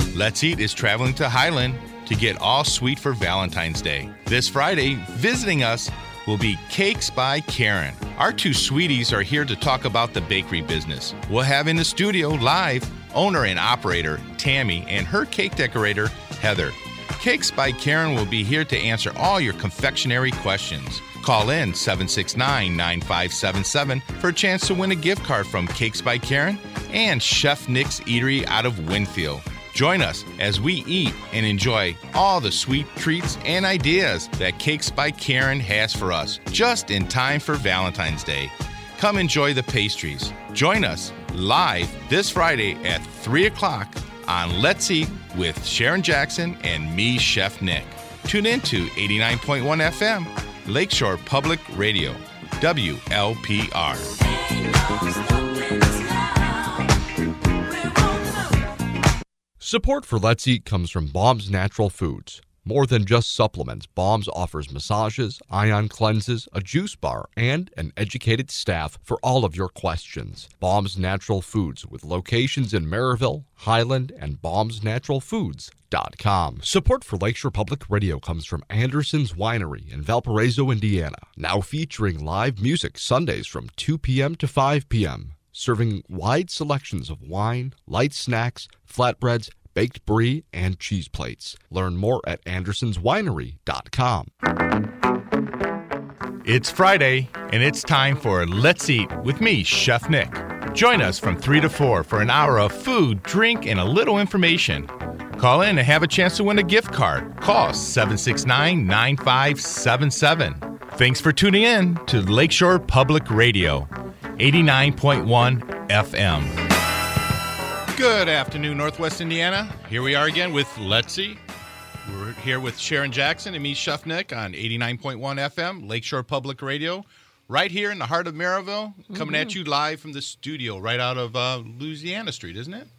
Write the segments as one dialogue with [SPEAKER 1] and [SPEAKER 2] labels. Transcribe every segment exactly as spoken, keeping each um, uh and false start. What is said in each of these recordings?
[SPEAKER 1] Let's Eat is traveling to Highland to get all sweet for Valentine's Day. This Friday, visiting us will be Cakes by Karen. Our two sweeties are here to talk about the bakery business. We'll have in the studio live owner and operator Tammy and her cake decorator Heather. Cakes by Karen will be here to answer all your confectionery questions. Call in seven six nine, nine five seven seven for a chance to win a gift card from Cakes by Karen and Chef Nick's Eatery out of Winfield. Join us as we eat and enjoy all the sweet treats and ideas that Cakes by Karen has for us, just in time for Valentine's Day. Come enjoy the pastries. Join us live this Friday at three o'clock on Let's Eat with Sharon Jackson and me, Chef Nick. Tune in to eighty-nine point one F M, Lakeshore Public Radio, W L P R.
[SPEAKER 2] Support for Let's Eat comes from Baum's Natural Foods. More than just supplements, Baum's offers massages, ion cleanses, a juice bar, and an educated staff for all of your questions. Baum's Natural Foods, with locations in Maryville, Highland, and baums natural foods dot com. Support for Lakeshore Public Radio comes from Anderson's Winery in Valparaiso, Indiana. Now featuring live music Sundays from two p.m. to five p.m., serving wide selections of wine, light snacks, flatbreads, baked brie, and cheese plates. Learn more at andersons winery dot com.
[SPEAKER 1] It's Friday, and it's time for Let's Eat with me, Chef Nick. Join us from three to four for an hour of food, drink, and a little information. Call in and have a chance to win a gift card. Call seven six nine, nine five seven seven. Thanks for tuning in to Lakeshore Public Radio, eighty-nine point one F M. Good afternoon, Northwest Indiana. Here we are again with Let's Eat. We're here with Sharon Jackson and me, Chef Nick, on eighty-nine point one F M, Lakeshore Public Radio, right here in the heart of Maryville, coming mm-hmm. at you live from the studio right out of uh, Louisiana Street, isn't it?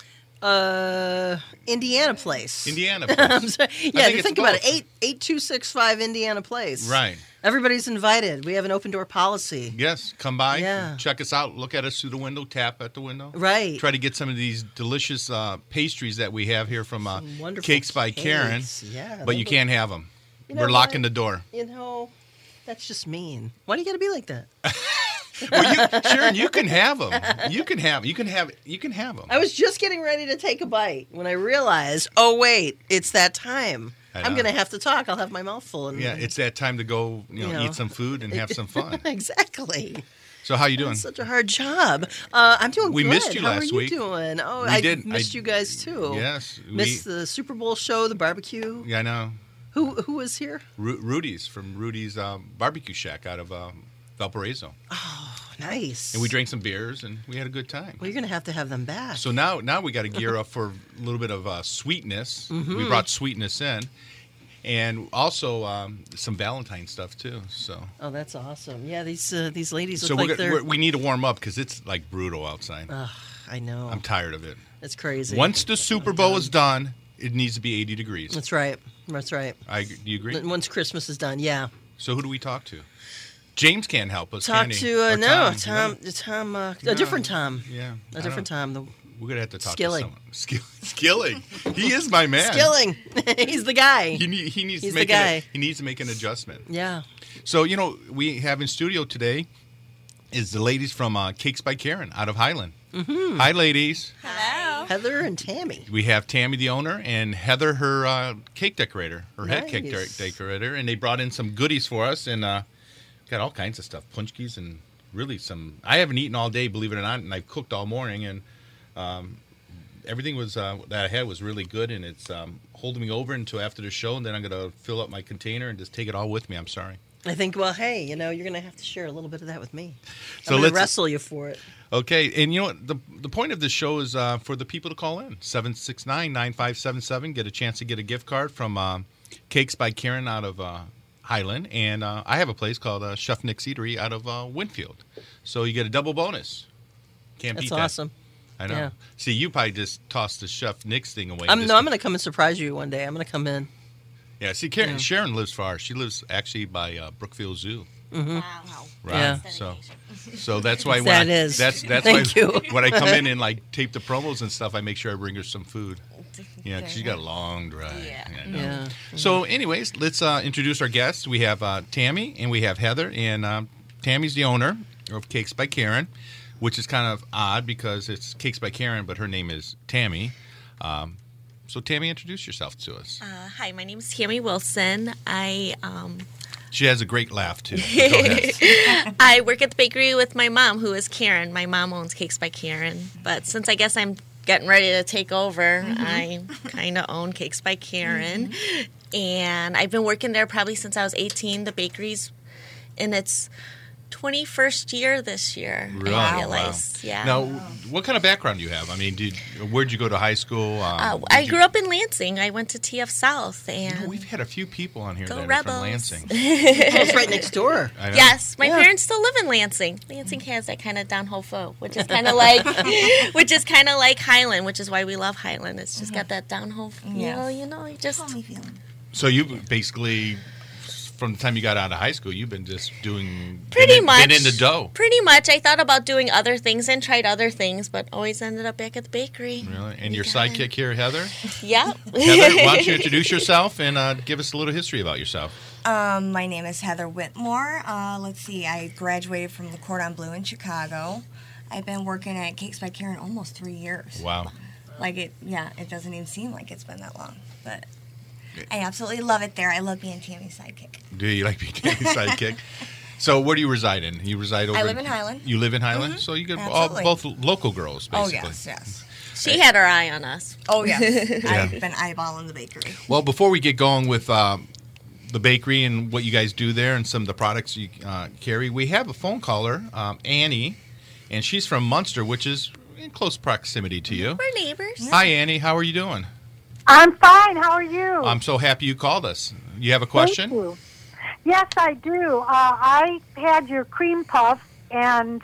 [SPEAKER 3] Uh, Indiana Place.
[SPEAKER 1] Indiana Place.
[SPEAKER 3] I'm sorry. Yeah,
[SPEAKER 1] think,
[SPEAKER 3] think about it. Eight eight two six five Indiana Place.
[SPEAKER 1] Right.
[SPEAKER 3] Everybody's invited. We have an open door policy.
[SPEAKER 1] Yes, come by,
[SPEAKER 3] yeah.
[SPEAKER 1] check us out, look at us through the window, tap at the window.
[SPEAKER 3] Right.
[SPEAKER 1] Try to get some of these delicious uh, pastries that we have here from uh, Cakes by
[SPEAKER 3] cakes.
[SPEAKER 1] Karen.
[SPEAKER 3] Yeah,
[SPEAKER 1] but you can't have them.
[SPEAKER 3] You know
[SPEAKER 1] We're
[SPEAKER 3] what?
[SPEAKER 1] locking the door.
[SPEAKER 3] You know, that's just mean. Why do you got to be like that?
[SPEAKER 1] Well, you, Sharon, you can have them. You can have. You can have. You can have them.
[SPEAKER 3] I was just getting ready to take a bite when I realized, oh wait, it's that time. I'm going to have to talk. I'll have my mouth full. And,
[SPEAKER 1] yeah, it's that time to go, you know,
[SPEAKER 3] you know,
[SPEAKER 1] eat some food and have some fun.
[SPEAKER 3] Exactly.
[SPEAKER 1] So how you doing?
[SPEAKER 3] It's such a hard job. Uh, I'm doing
[SPEAKER 1] we
[SPEAKER 3] good.
[SPEAKER 1] We missed you
[SPEAKER 3] how
[SPEAKER 1] last
[SPEAKER 3] are you
[SPEAKER 1] week.
[SPEAKER 3] doing? Oh,
[SPEAKER 1] we
[SPEAKER 3] I
[SPEAKER 1] did.
[SPEAKER 3] missed
[SPEAKER 1] I,
[SPEAKER 3] you guys too.
[SPEAKER 1] Yes.
[SPEAKER 3] Missed
[SPEAKER 1] we,
[SPEAKER 3] the Super Bowl show, the barbecue.
[SPEAKER 1] Yeah, I know.
[SPEAKER 3] Who who was here?
[SPEAKER 1] Ru- Rudy's from Rudy's um, Barbecue Shack out of um, Valparaiso.
[SPEAKER 3] Oh, nice.
[SPEAKER 1] And we drank some beers and we had a good time.
[SPEAKER 3] Well, you're going to have to have them back.
[SPEAKER 1] So now now we got to gear up for a little bit of uh, sweetness.
[SPEAKER 3] Mm-hmm.
[SPEAKER 1] We brought sweetness in. And also um, some Valentine stuff too. So.
[SPEAKER 3] Oh, that's awesome! Yeah, these uh, these ladies look
[SPEAKER 1] so
[SPEAKER 3] like
[SPEAKER 1] we're,
[SPEAKER 3] they're.
[SPEAKER 1] We're, we need to warm up because it's like brutal outside.
[SPEAKER 3] Ugh, I know.
[SPEAKER 1] I'm tired of it.
[SPEAKER 3] It's crazy.
[SPEAKER 1] Once the Super Bowl is done, it needs to be eighty degrees.
[SPEAKER 3] That's right. That's right.
[SPEAKER 1] I do you agree?
[SPEAKER 3] Once Christmas is done, yeah.
[SPEAKER 1] So who do we talk to? James can't help us.
[SPEAKER 3] Talk
[SPEAKER 1] can he?
[SPEAKER 3] to uh,
[SPEAKER 1] Or
[SPEAKER 3] no
[SPEAKER 1] Tom.
[SPEAKER 3] Tom.
[SPEAKER 1] Yeah.
[SPEAKER 3] Tom. Uh,
[SPEAKER 1] No.
[SPEAKER 3] a different Tom.
[SPEAKER 1] Yeah.
[SPEAKER 3] A different Tom. The
[SPEAKER 1] We're gonna have to talk
[SPEAKER 3] Skilling.
[SPEAKER 1] to someone. Skill- Skilling. He is my man.
[SPEAKER 3] Skilling. He's the guy.
[SPEAKER 1] He, need, he needs
[SPEAKER 3] He's
[SPEAKER 1] to make
[SPEAKER 3] the guy.
[SPEAKER 1] A, he needs to make an adjustment.
[SPEAKER 3] Yeah.
[SPEAKER 1] So you know we have in studio today is the ladies from uh, Cakes by Karen out of Highland.
[SPEAKER 3] Mm-hmm.
[SPEAKER 1] Hi, ladies.
[SPEAKER 4] Hello.
[SPEAKER 3] Heather and Tammy.
[SPEAKER 1] We have Tammy, the owner, and Heather, her uh, cake decorator, her head
[SPEAKER 3] Nice.
[SPEAKER 1] cake de- decorator, and they brought in some goodies for us and uh, got all kinds of stuff, punchkis and really some. I haven't eaten all day, believe it or not, and I've cooked all morning, and um, everything was uh, that I had was really good, and it's um, holding me over until after the show, and then I'm gonna fill up my container and just take it all with me. I'm sorry.
[SPEAKER 3] I think, well, hey, you know, you're going to have to share a little bit of that with me.
[SPEAKER 1] So
[SPEAKER 3] I'm going
[SPEAKER 1] let's
[SPEAKER 3] to wrestle you for it.
[SPEAKER 1] Okay, and you know what? The, the point of this show is uh, for the people to call in. seven six nine, nine five seven seven. Get a chance to get a gift card from uh, Cakes by Karen out of uh, Highland. And uh, I have a place called uh, Chef Nick's Eatery out of uh, Winfield. So you get a double bonus. Can't
[SPEAKER 3] That's
[SPEAKER 1] beat that.
[SPEAKER 3] awesome.
[SPEAKER 1] I know.
[SPEAKER 3] Yeah.
[SPEAKER 1] See, you probably just tossed the Chef Nick's thing away.
[SPEAKER 3] I'm,
[SPEAKER 1] Just-
[SPEAKER 3] no, I'm going to come and surprise you one day. I'm going to come in.
[SPEAKER 1] Yeah, see, Karen,
[SPEAKER 3] Yeah.
[SPEAKER 1] Sharon lives far. She lives actually by uh, Brookfield Zoo.
[SPEAKER 3] Mm-hmm.
[SPEAKER 4] Wow.
[SPEAKER 1] Right.
[SPEAKER 3] Yeah.
[SPEAKER 1] So, so that's why when
[SPEAKER 3] That
[SPEAKER 1] I,
[SPEAKER 3] is.
[SPEAKER 1] that's that's
[SPEAKER 3] Thank
[SPEAKER 1] why
[SPEAKER 3] you.
[SPEAKER 1] when I come in and like tape the promos and stuff, I make sure I bring her some food. Yeah, 'cause she's got a long drive.
[SPEAKER 4] Yeah.
[SPEAKER 1] I know.
[SPEAKER 3] Yeah.
[SPEAKER 1] So, anyways, let's uh, introduce our guests. We have uh, Tammy and we have Heather, and um, Tammy's the owner of Cakes by Karen, which is kind of odd because it's Cakes by Karen, but her name is Tammy. Um, so, Tammy, introduce yourself to us.
[SPEAKER 4] Uh, hi, my name is Tammy Wilson. I um,
[SPEAKER 1] She has a great laugh too. Go ahead.
[SPEAKER 4] I work at the bakery with my mom, who is Karen. My mom owns Cakes by Karen, but since I guess I'm getting ready to take over, I kind of own Cakes by Karen, and I've been working there probably since I was eighteen. The bakery's in its twenty-first year this year.
[SPEAKER 1] Really?
[SPEAKER 4] I
[SPEAKER 1] Wow.
[SPEAKER 4] realize, yeah.
[SPEAKER 1] Now, what kind of background do you have? I mean, did where'd you go to high school? Um,
[SPEAKER 4] Uh,
[SPEAKER 1] did
[SPEAKER 4] I
[SPEAKER 1] you-
[SPEAKER 4] grew up in Lansing. I went to T F South,
[SPEAKER 1] You
[SPEAKER 4] and
[SPEAKER 1] know, we've had a few people on here
[SPEAKER 4] Go
[SPEAKER 1] that are
[SPEAKER 4] Rebels.
[SPEAKER 1] from Lansing.
[SPEAKER 3] Oh, it's right next door.
[SPEAKER 1] I know.
[SPEAKER 4] yes, my
[SPEAKER 3] Yeah.
[SPEAKER 4] parents still live in Lansing. Lansing has that kind of down home feel, which is kind of like, which is kind of like Highland, which is why we love Highland. It's just got that down home feel,
[SPEAKER 5] Yeah.
[SPEAKER 4] you know. You just
[SPEAKER 5] Homey feeling.
[SPEAKER 1] So you basically, from the time you got out of high school, you've been just doing
[SPEAKER 4] pretty
[SPEAKER 1] been in,
[SPEAKER 4] much
[SPEAKER 1] been in the dough.
[SPEAKER 4] Pretty much. I thought about doing other things and tried other things, but always ended up back at the bakery.
[SPEAKER 1] Really? And your
[SPEAKER 4] got it.
[SPEAKER 1] sidekick here, Heather.
[SPEAKER 4] Yep.
[SPEAKER 1] Heather, why don't you introduce yourself and uh, give us a little history about yourself?
[SPEAKER 5] Um, my name is Heather Whitmore. Uh, let's see, I graduated from the Cordon Bleu in Chicago. I've been working at Cakes by Karen almost three years.
[SPEAKER 1] Wow.
[SPEAKER 5] Like it, yeah, it doesn't even seem like it's been that long, but I absolutely love it there. I love being Tammy's sidekick.
[SPEAKER 1] Do you like being Tammy's sidekick? So where do you reside in? You reside over
[SPEAKER 5] I live in Highland.
[SPEAKER 1] You live in Highland?
[SPEAKER 5] Mhm.
[SPEAKER 1] So you get all,
[SPEAKER 5] Absolutely.
[SPEAKER 1] both local girls,
[SPEAKER 5] Oh,
[SPEAKER 1] basically.
[SPEAKER 5] yes, yes.
[SPEAKER 4] She had her eye on us.
[SPEAKER 5] Oh, yes.
[SPEAKER 1] Yeah.
[SPEAKER 5] I've been eyeballing the bakery.
[SPEAKER 1] Well, before we get going with um, the bakery and what you guys do there and some of the products you uh, carry, we have a phone caller, um, Annie, and she's from Munster, which is in close proximity to you.
[SPEAKER 4] We're neighbors.
[SPEAKER 1] Hi, Annie. How are you doing?
[SPEAKER 6] I'm fine. How are you?
[SPEAKER 1] I'm so happy you called us. You have a
[SPEAKER 6] Thank
[SPEAKER 1] question?
[SPEAKER 6] you. Yes, I do. Uh, I had your cream puffs, and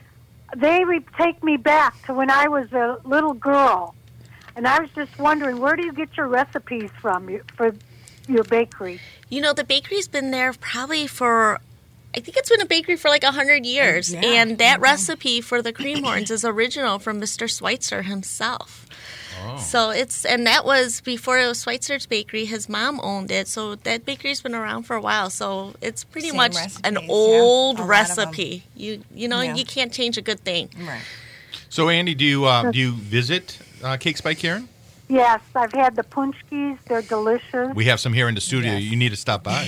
[SPEAKER 6] they re- take me back to when I was a little girl. And I was just wondering, where do you get your recipes from you, for your bakery?
[SPEAKER 4] You know, the bakery's been there probably for, I think it's been a bakery for like a hundred years.
[SPEAKER 5] Yeah.
[SPEAKER 4] And that recipe for the cream horns is original from Mister Schweitzer himself.
[SPEAKER 1] Oh.
[SPEAKER 4] So it's, and that was before it was Schweitzer's bakery. His mom owned it. So that bakery's been around for a while. So it's pretty
[SPEAKER 5] Same
[SPEAKER 4] much
[SPEAKER 5] recipes,
[SPEAKER 4] an
[SPEAKER 5] yeah.
[SPEAKER 4] old
[SPEAKER 5] A lot of
[SPEAKER 4] recipe. You, you know,
[SPEAKER 5] Yeah.
[SPEAKER 4] you can't change a good thing.
[SPEAKER 5] Right.
[SPEAKER 1] So, Andy, do you uh, do you visit uh, Cakes by Karen?
[SPEAKER 6] Yes, I've had the punchkis. They're delicious.
[SPEAKER 1] We have some here in the studio.
[SPEAKER 5] Yes.
[SPEAKER 1] You need to stop by.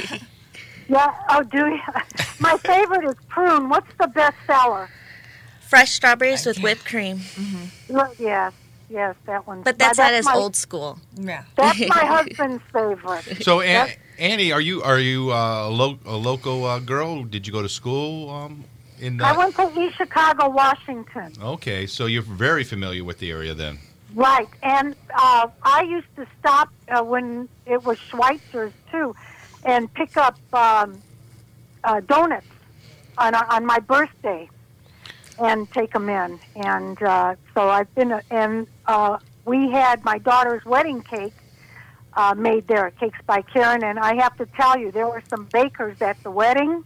[SPEAKER 6] Yeah. Oh, do you? My favorite is prune. What's the best seller?
[SPEAKER 4] Fresh strawberries with whipped cream.
[SPEAKER 6] Look, Yes, yes, that one.
[SPEAKER 4] But that's not as
[SPEAKER 6] my,
[SPEAKER 4] old school.
[SPEAKER 5] Yeah.
[SPEAKER 6] That's my husband's favorite.
[SPEAKER 1] So, An-
[SPEAKER 6] Yes.
[SPEAKER 1] Annie, are you are you uh, a, lo- a local uh, girl? Did you go to school um, in the?
[SPEAKER 6] I went to East Chicago, Washington.
[SPEAKER 1] Okay, so you're very familiar with the area then.
[SPEAKER 6] Right, and uh, I used to stop uh, when it was Schweitzer's too, and pick up um, uh, donuts on on my birthday, and take them in. And uh, so I've been, and uh, we had my daughter's wedding cake uh, made there at Cakes by Karen, and I have to tell you, there were some bakers at the wedding,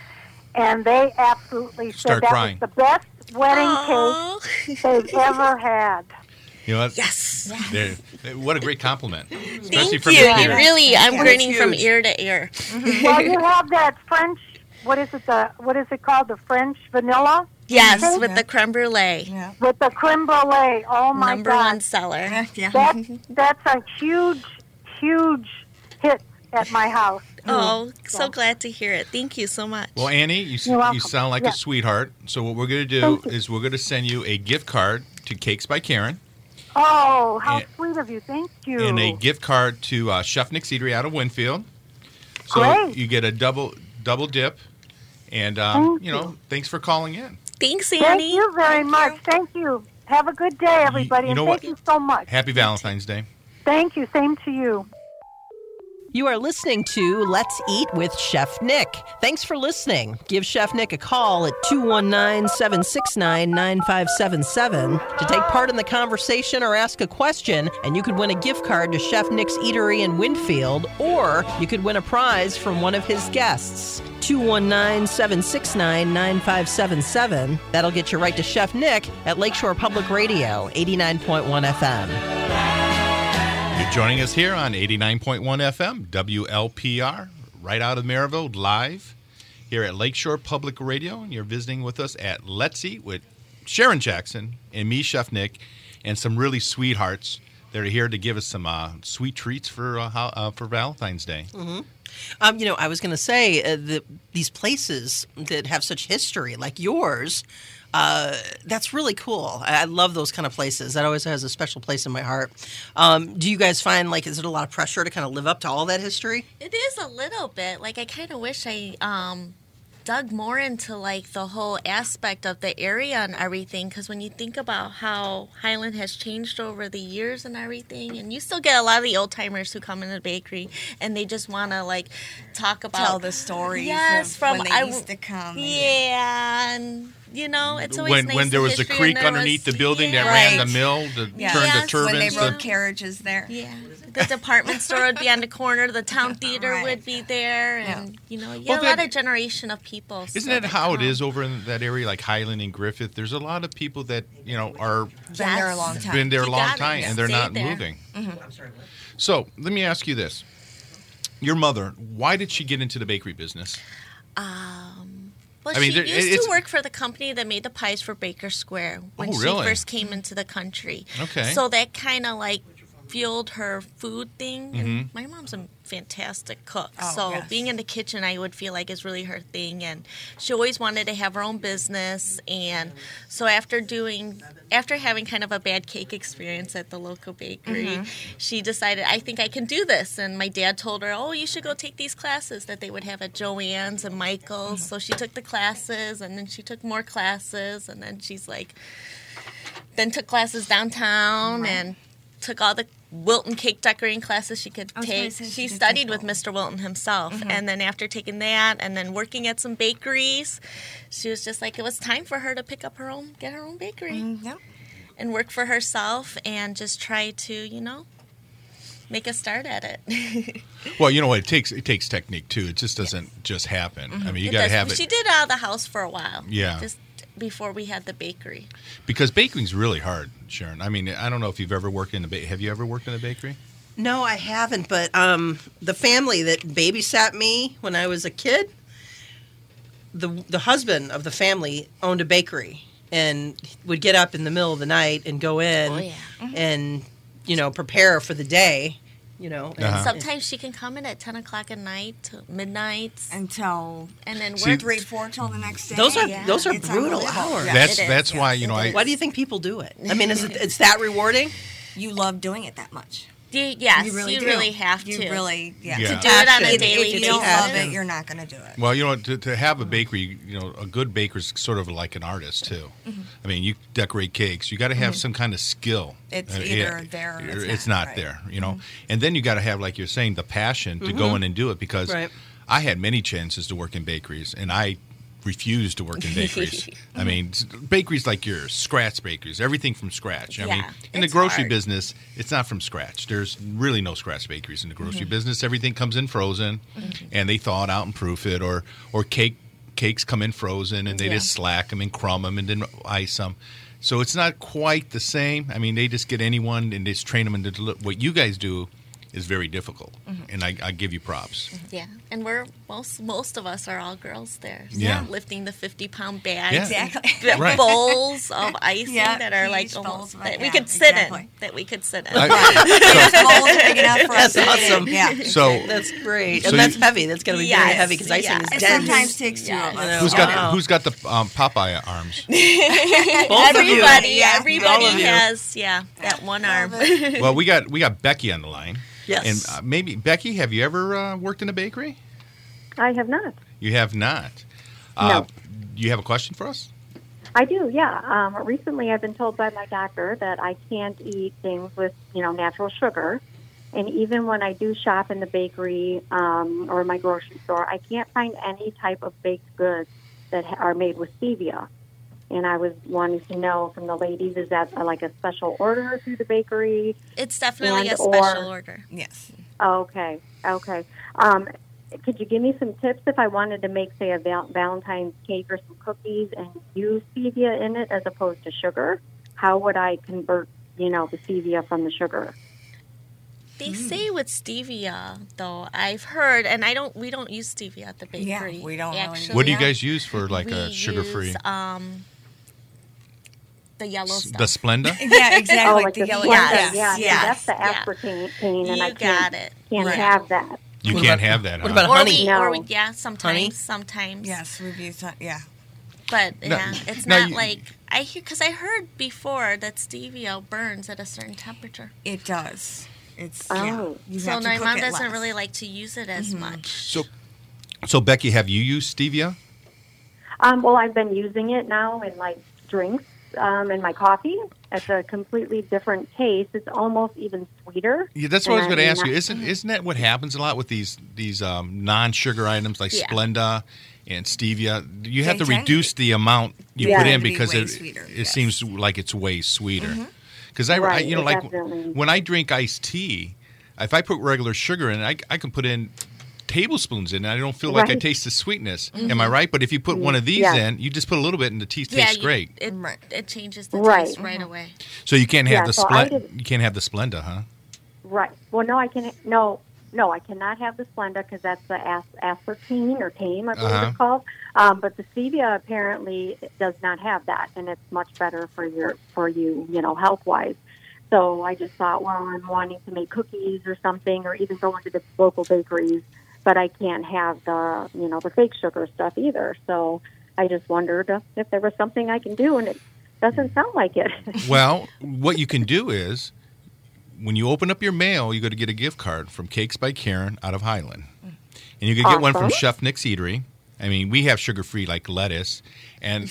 [SPEAKER 6] and they absolutely said
[SPEAKER 1] Start
[SPEAKER 6] that
[SPEAKER 1] crying.
[SPEAKER 6] was the best wedding
[SPEAKER 4] Aw.
[SPEAKER 6] cake they've ever had.
[SPEAKER 1] You know what?
[SPEAKER 4] Yes.
[SPEAKER 1] They're- what a great compliment, especially
[SPEAKER 4] Thank
[SPEAKER 1] from
[SPEAKER 4] you.
[SPEAKER 1] your
[SPEAKER 4] You
[SPEAKER 1] peers.
[SPEAKER 4] really, I'm
[SPEAKER 5] Yeah.
[SPEAKER 4] grinning
[SPEAKER 5] That's
[SPEAKER 4] from
[SPEAKER 5] huge.
[SPEAKER 4] ear to ear.
[SPEAKER 6] Well, you have that French. What is it? The what is it called? The French vanilla
[SPEAKER 4] Yes,
[SPEAKER 6] Okay.
[SPEAKER 4] with the creme brulee.
[SPEAKER 5] Yeah.
[SPEAKER 6] with the creme brulee. Oh my
[SPEAKER 4] Number
[SPEAKER 6] God!
[SPEAKER 4] one seller.
[SPEAKER 5] Yeah.
[SPEAKER 6] That that's a huge, huge hit at my house.
[SPEAKER 4] Oh, so glad to hear it. Thank you so much.
[SPEAKER 1] Well, Annie, you, s-
[SPEAKER 6] You're welcome.
[SPEAKER 1] you sound like
[SPEAKER 6] Yeah.
[SPEAKER 1] a sweetheart. So what we're going to do
[SPEAKER 6] Thank you.
[SPEAKER 1] is we're going to send you a gift card to Cakes by Karen
[SPEAKER 6] Oh, how
[SPEAKER 1] And-
[SPEAKER 6] sweet of you! Thank you.
[SPEAKER 1] and a gift card to uh, Chef Nick Eatery out of Winfield. So
[SPEAKER 6] Great.
[SPEAKER 1] you get a double double dip, and um,
[SPEAKER 6] Thank
[SPEAKER 1] you know,
[SPEAKER 6] you.
[SPEAKER 1] thanks for calling in.
[SPEAKER 4] Thanks,
[SPEAKER 6] Thank
[SPEAKER 4] Annie.
[SPEAKER 6] you very
[SPEAKER 5] Thank
[SPEAKER 6] much.
[SPEAKER 5] you.
[SPEAKER 6] Thank you. Have a good day, everybody,
[SPEAKER 1] you know
[SPEAKER 6] and thank
[SPEAKER 1] what?
[SPEAKER 6] you so much.
[SPEAKER 1] Happy Valentine's Day.
[SPEAKER 6] Thank you. Same to you.
[SPEAKER 3] You are listening to Let's Eat with Chef Nick. Thanks for listening. Give Chef Nick a call at two one nine, seven six nine, nine five seven seven to take part in the conversation or ask a question, and you could win a gift card to Chef Nick's Eatery in Winfield, or you could win a prize from one of his guests. two one nine, seven six nine, nine five seven seven. That'll get you right to Chef Nick at Lakeshore Public Radio, eighty-nine point one F M.
[SPEAKER 1] You're joining us here on eighty-nine point one F M, W L P R, right out of Maryville, live here at Lakeshore Public Radio. And you're visiting with us at Let's Eat with Sharon Jackson and me, Chef Nick, and some really sweethearts that are here to give us some uh, sweet treats for uh, how, uh, for Valentine's Day.
[SPEAKER 3] Mm-hmm. Um, you know, I was going to say uh, the, these places that have such history, like yours, uh, that's really cool. I, I love those kind of places. That always has a special place in my heart. Um, do you guys find, like, is it a lot of pressure to kind of live up to all that history?
[SPEAKER 4] It is a little bit. Like, I kind of wish I um, dug more into, like, the whole aspect of the area and everything, because when you think about how Highland has changed over the years and everything, and you still get a lot of the old-timers who come in the bakery, and they just want to, like, talk about...
[SPEAKER 5] Tell the stories
[SPEAKER 4] yes,
[SPEAKER 5] of
[SPEAKER 4] from,
[SPEAKER 5] when they
[SPEAKER 4] I,
[SPEAKER 5] used to come.
[SPEAKER 4] Yeah, and... You know, it's always
[SPEAKER 1] when
[SPEAKER 4] nice
[SPEAKER 1] when there was a
[SPEAKER 4] history
[SPEAKER 1] creek
[SPEAKER 4] and there
[SPEAKER 1] underneath
[SPEAKER 4] was,
[SPEAKER 1] the building
[SPEAKER 4] yeah.
[SPEAKER 1] that ran
[SPEAKER 5] Right.
[SPEAKER 1] the mill to
[SPEAKER 5] Yeah.
[SPEAKER 1] turn
[SPEAKER 4] Yes,
[SPEAKER 1] the turbines.
[SPEAKER 5] When they
[SPEAKER 1] to-
[SPEAKER 5] rode carriages there.
[SPEAKER 4] Yeah, the department store would be on the corner. The town theater
[SPEAKER 5] Right.
[SPEAKER 4] would be there, and
[SPEAKER 5] Yeah.
[SPEAKER 4] you know, you
[SPEAKER 1] Well,
[SPEAKER 4] get a lot
[SPEAKER 1] that-
[SPEAKER 4] of generation of people.
[SPEAKER 1] Isn't
[SPEAKER 4] so
[SPEAKER 1] that
[SPEAKER 4] that
[SPEAKER 1] how it
[SPEAKER 4] come.
[SPEAKER 1] is over in that area, like Highland and Griffith? There's a lot of people that, you know, are
[SPEAKER 5] Been there a long time.
[SPEAKER 1] been there a
[SPEAKER 4] You
[SPEAKER 1] long
[SPEAKER 4] got it.
[SPEAKER 1] time,
[SPEAKER 4] Yeah.
[SPEAKER 1] and they're
[SPEAKER 4] Stay
[SPEAKER 1] not
[SPEAKER 4] there.
[SPEAKER 1] moving. So let me ask you this: your mother, why did she get into the bakery business?
[SPEAKER 4] Um, well,
[SPEAKER 1] I mean,
[SPEAKER 4] she
[SPEAKER 1] there-
[SPEAKER 4] used
[SPEAKER 1] it's-
[SPEAKER 4] to work for the company that made the pies for Baker Square when
[SPEAKER 1] Oh,
[SPEAKER 4] she
[SPEAKER 1] really?
[SPEAKER 4] first came into the country.
[SPEAKER 1] Okay.
[SPEAKER 4] So that kind of like fueled her food thing.
[SPEAKER 1] Mm-hmm.
[SPEAKER 4] And my mom's a fantastic cook.
[SPEAKER 5] Oh,
[SPEAKER 4] so
[SPEAKER 5] yes.
[SPEAKER 4] being in the kitchen, I would feel like is really her thing. And she always wanted to have her own business. And so after doing, after having kind of a bad cake experience at the local bakery,
[SPEAKER 5] Mm-hmm.
[SPEAKER 4] she decided, I think I can do this. And my dad told her, oh, you should go take these classes that they would have at Joann's and Michael's.
[SPEAKER 5] Mm-hmm.
[SPEAKER 4] So she took the classes, and then she took more classes. And then she's like, then took classes downtown and took all the Wilton cake decorating classes she could
[SPEAKER 5] I was gonna
[SPEAKER 4] take.
[SPEAKER 5] say she
[SPEAKER 4] She
[SPEAKER 5] did
[SPEAKER 4] studied
[SPEAKER 5] take
[SPEAKER 4] with
[SPEAKER 5] all.
[SPEAKER 4] Mister Wilton himself. And then after taking that and then working at some bakeries, she was just like, it was time for her to pick up her own, get her own bakery
[SPEAKER 5] Mm, Yep.
[SPEAKER 4] and work for herself and just try to, you know, make a start at it.
[SPEAKER 1] Well, you know what? It takes it takes technique too. It just doesn't just happen. I mean, you
[SPEAKER 4] It
[SPEAKER 1] got to
[SPEAKER 4] does-
[SPEAKER 1] have it
[SPEAKER 4] She did out of the house for a while.
[SPEAKER 1] Yeah.
[SPEAKER 4] Just before we had the bakery.
[SPEAKER 1] because baking's really hard, Sharon. I mean, I don't know if you've ever worked in the ba- have you ever worked in a bakery?
[SPEAKER 3] No, I haven't, but um, the family that babysat me when I was a kid, the the husband of the family owned a bakery and would get up in the middle of the night and go in
[SPEAKER 4] Oh, yeah.
[SPEAKER 3] and, you know, prepare for the day, you know. and-
[SPEAKER 1] Uh-huh.
[SPEAKER 4] Sometimes she can come in at ten o'clock at night to midnight
[SPEAKER 5] Until
[SPEAKER 4] and then
[SPEAKER 1] See,
[SPEAKER 4] work.
[SPEAKER 5] three, four till the next day.
[SPEAKER 3] Those are
[SPEAKER 4] Yeah.
[SPEAKER 3] those are
[SPEAKER 5] It's
[SPEAKER 3] brutal
[SPEAKER 5] unbelievable.
[SPEAKER 3] hours.
[SPEAKER 5] Yeah.
[SPEAKER 1] That's
[SPEAKER 4] it is,
[SPEAKER 1] that's
[SPEAKER 4] yeah,
[SPEAKER 1] why you know
[SPEAKER 4] it
[SPEAKER 1] I
[SPEAKER 4] is.
[SPEAKER 3] Why do you think people do it? I mean, is it it's that rewarding?
[SPEAKER 5] You love doing it that much.
[SPEAKER 4] You- yes,
[SPEAKER 5] You
[SPEAKER 4] you
[SPEAKER 5] really
[SPEAKER 4] really,
[SPEAKER 5] do.
[SPEAKER 4] have
[SPEAKER 5] You
[SPEAKER 4] to.
[SPEAKER 5] really, yeah.
[SPEAKER 1] Yeah.
[SPEAKER 4] To do it on a
[SPEAKER 3] Passion.
[SPEAKER 4] daily
[SPEAKER 5] If you
[SPEAKER 3] It's
[SPEAKER 5] don't
[SPEAKER 3] passion.
[SPEAKER 5] love
[SPEAKER 4] basis.
[SPEAKER 5] it, you're not going to do it.
[SPEAKER 1] Well, you know, to, to have a bakery, you know, a good baker's sort of like an artist too. I mean, you decorate cakes, you got to have some kind of skill.
[SPEAKER 5] It's
[SPEAKER 1] Uh,
[SPEAKER 5] either there or it's
[SPEAKER 1] it's
[SPEAKER 5] not,
[SPEAKER 1] not
[SPEAKER 5] right.
[SPEAKER 1] there, you know. And then you got to have, like you're saying, the passion to go in and do it because
[SPEAKER 3] Right.
[SPEAKER 1] I had many chances to work in bakeries, and I refused to work in bakeries. I mean, s- bakeries like yours, scratch bakeries, everything from scratch. I mean,
[SPEAKER 4] Yeah,
[SPEAKER 1] in the
[SPEAKER 4] it's
[SPEAKER 1] grocery
[SPEAKER 4] hard.
[SPEAKER 1] business, it's not from scratch. There's really no scratch bakeries in the grocery business. Everything comes in frozen, and they thaw it out and proof it, or or cake cakes come in frozen, and they
[SPEAKER 4] Yeah.
[SPEAKER 1] just slack them and crumb them and then ice them. So it's not quite the same. I mean, they just get anyone and just train them into deli- what you guys do is very difficult, and I, I give you props.
[SPEAKER 4] Yeah, and we're most most of us are all girls there. So
[SPEAKER 1] Yeah.
[SPEAKER 4] lifting the fifty pound bags,
[SPEAKER 1] Yeah.
[SPEAKER 4] and
[SPEAKER 5] Exactly.
[SPEAKER 4] the
[SPEAKER 1] Right.
[SPEAKER 4] bowls of icing
[SPEAKER 5] Yeah,
[SPEAKER 4] that are like
[SPEAKER 5] huge
[SPEAKER 4] almost
[SPEAKER 5] bowls of
[SPEAKER 4] that
[SPEAKER 5] it.
[SPEAKER 4] we
[SPEAKER 5] Yeah,
[SPEAKER 4] could sit
[SPEAKER 5] exactly.
[SPEAKER 4] in. That we could sit in.
[SPEAKER 1] I-
[SPEAKER 5] Bowls are big enough for us
[SPEAKER 3] That's
[SPEAKER 5] to eat in.
[SPEAKER 3] awesome.
[SPEAKER 5] Yeah.
[SPEAKER 1] so,
[SPEAKER 3] That's great,
[SPEAKER 1] So
[SPEAKER 3] and that's
[SPEAKER 1] you-
[SPEAKER 3] heavy. That's going to be very
[SPEAKER 4] Yes,
[SPEAKER 3] heavy because icing
[SPEAKER 4] yes.
[SPEAKER 3] is
[SPEAKER 5] It
[SPEAKER 3] dense.
[SPEAKER 5] sometimes takes two
[SPEAKER 4] Yeah.
[SPEAKER 5] of
[SPEAKER 3] You
[SPEAKER 5] us.
[SPEAKER 3] know,
[SPEAKER 1] who's
[SPEAKER 3] wow.
[SPEAKER 1] got who's got the um, Popeye arms?
[SPEAKER 3] Both of you.
[SPEAKER 4] everybody,
[SPEAKER 5] Yeah,
[SPEAKER 4] everybody
[SPEAKER 3] all of you.
[SPEAKER 4] has yeah that one arm.
[SPEAKER 1] Well, we got we got Becky on the line.
[SPEAKER 3] Yes.
[SPEAKER 1] And uh, maybe Becky, have you ever uh, worked in a bakery?
[SPEAKER 6] I have not.
[SPEAKER 1] You have not. Uh,
[SPEAKER 6] No.
[SPEAKER 1] You have a question for us?
[SPEAKER 6] I do, yeah. Um, recently, I've been told by my doctor that I can't eat things with, you know, natural sugar,
[SPEAKER 7] And even when I do shop in the bakery um, or my grocery store, I can't find any type of baked goods that ha- are made with stevia. And I was wanting to know from the ladies, is that uh, like a special order through the bakery?
[SPEAKER 4] It's definitely
[SPEAKER 7] And
[SPEAKER 4] a special
[SPEAKER 7] or-
[SPEAKER 4] order.
[SPEAKER 5] Yes.
[SPEAKER 7] Okay, okay. Um, could you give me some tips if I wanted to make, say, a val- Valentine's cake or some cookies and use stevia in it as opposed to sugar? How would I convert, you know, the stevia from the sugar?
[SPEAKER 4] They say with stevia, though, I've heard, and I don't. We don't use stevia at the bakery.
[SPEAKER 5] Yeah, we don't really
[SPEAKER 4] actually.
[SPEAKER 1] What do you
[SPEAKER 5] Yeah.
[SPEAKER 1] guys use for like
[SPEAKER 4] we
[SPEAKER 1] a sugar-free?
[SPEAKER 4] Use, um, the yellow
[SPEAKER 1] S-
[SPEAKER 4] stuff.
[SPEAKER 1] The Splenda?
[SPEAKER 5] Yeah, exactly.
[SPEAKER 7] Oh, like
[SPEAKER 5] the
[SPEAKER 7] the
[SPEAKER 5] yellow.
[SPEAKER 7] Splenda,
[SPEAKER 4] Yes,
[SPEAKER 7] yeah,
[SPEAKER 5] yes.
[SPEAKER 7] that's the
[SPEAKER 4] Yeah.
[SPEAKER 7] aspartame, and
[SPEAKER 4] You
[SPEAKER 7] I
[SPEAKER 4] got
[SPEAKER 7] can't,
[SPEAKER 4] it.
[SPEAKER 7] can't
[SPEAKER 5] Right.
[SPEAKER 7] have that.
[SPEAKER 1] You
[SPEAKER 3] What
[SPEAKER 1] can't
[SPEAKER 3] about-
[SPEAKER 1] have that,
[SPEAKER 3] what
[SPEAKER 1] huh?
[SPEAKER 3] about
[SPEAKER 4] Or
[SPEAKER 3] honey?
[SPEAKER 4] we,
[SPEAKER 7] No.
[SPEAKER 4] or we, yeah, sometimes,
[SPEAKER 3] Honey?
[SPEAKER 4] sometimes.
[SPEAKER 5] Yes, we've used that. Yeah.
[SPEAKER 4] But
[SPEAKER 1] No,
[SPEAKER 4] yeah, it's
[SPEAKER 1] no,
[SPEAKER 4] not
[SPEAKER 1] you-
[SPEAKER 4] like I hear because I heard before that stevia burns at a certain temperature.
[SPEAKER 5] It does. It's
[SPEAKER 7] Oh.
[SPEAKER 5] yeah. You
[SPEAKER 4] So
[SPEAKER 5] have to
[SPEAKER 4] my
[SPEAKER 5] cook
[SPEAKER 4] mom
[SPEAKER 5] it
[SPEAKER 4] doesn't
[SPEAKER 5] less. Mm-hmm.
[SPEAKER 4] really like to use it as much.
[SPEAKER 1] So, so Becky, have you used stevia?
[SPEAKER 7] Um, well, I've been using it now in like drinks um, in my coffee. It's a completely different taste. It's almost even sweeter.
[SPEAKER 1] Yeah, that's what I was
[SPEAKER 7] And
[SPEAKER 1] going to
[SPEAKER 7] mean,
[SPEAKER 1] ask you.
[SPEAKER 7] that-
[SPEAKER 1] Isn't isn't that what happens a lot with these these um, non-sugar items like
[SPEAKER 4] Yeah.
[SPEAKER 1] Splenda and stevia? You have
[SPEAKER 5] They
[SPEAKER 1] to
[SPEAKER 5] tend to
[SPEAKER 1] reduce the amount you
[SPEAKER 7] Yeah.
[SPEAKER 1] put
[SPEAKER 7] Tend
[SPEAKER 1] in
[SPEAKER 5] to be
[SPEAKER 1] because
[SPEAKER 5] way
[SPEAKER 1] it
[SPEAKER 5] sweeter,
[SPEAKER 1] it
[SPEAKER 5] yes.
[SPEAKER 1] seems like it's way sweeter. Because I, I,
[SPEAKER 7] Right,
[SPEAKER 1] you know, like
[SPEAKER 7] definitely.
[SPEAKER 1] when I drink iced tea, if I put regular sugar in, I I can put in tablespoons in, and I don't feel like I
[SPEAKER 7] Right.
[SPEAKER 1] taste the sweetness. Am I right? But if you put one of these
[SPEAKER 7] Yeah.
[SPEAKER 1] in, you just put a little bit, and the tea
[SPEAKER 4] Yeah,
[SPEAKER 1] tastes
[SPEAKER 4] you-
[SPEAKER 1] great.
[SPEAKER 4] It,
[SPEAKER 5] Right.
[SPEAKER 4] it changes the
[SPEAKER 7] Right.
[SPEAKER 4] taste right away.
[SPEAKER 1] So you can't have
[SPEAKER 7] Yeah,
[SPEAKER 1] the
[SPEAKER 7] so I
[SPEAKER 1] Splenda.
[SPEAKER 7] did-
[SPEAKER 1] You can't have the Splenda, huh?
[SPEAKER 7] Right. Well, no, I can. No, no, I cannot have the Splenda because that's the as- aspartame or tame, I believe
[SPEAKER 1] Uh-huh.
[SPEAKER 7] it's called. Um, but the stevia apparently does not have that, and it's much better for your for you, you know, health wise. So I just thought, well, I'm wanting to make cookies or something, or even go into the local bakeries, but I can't have the, you know, the fake sugar stuff either. So I just wondered uh, if there was something I can do, and it doesn't sound like it.
[SPEAKER 1] Well, what you can do is, when you open up your mail, you got to get a gift card from Cakes by Karen out of Highland, and you can get one from
[SPEAKER 7] Awesome.
[SPEAKER 1] Chef Nick's Eatery. I mean, we have sugar-free like lettuce, and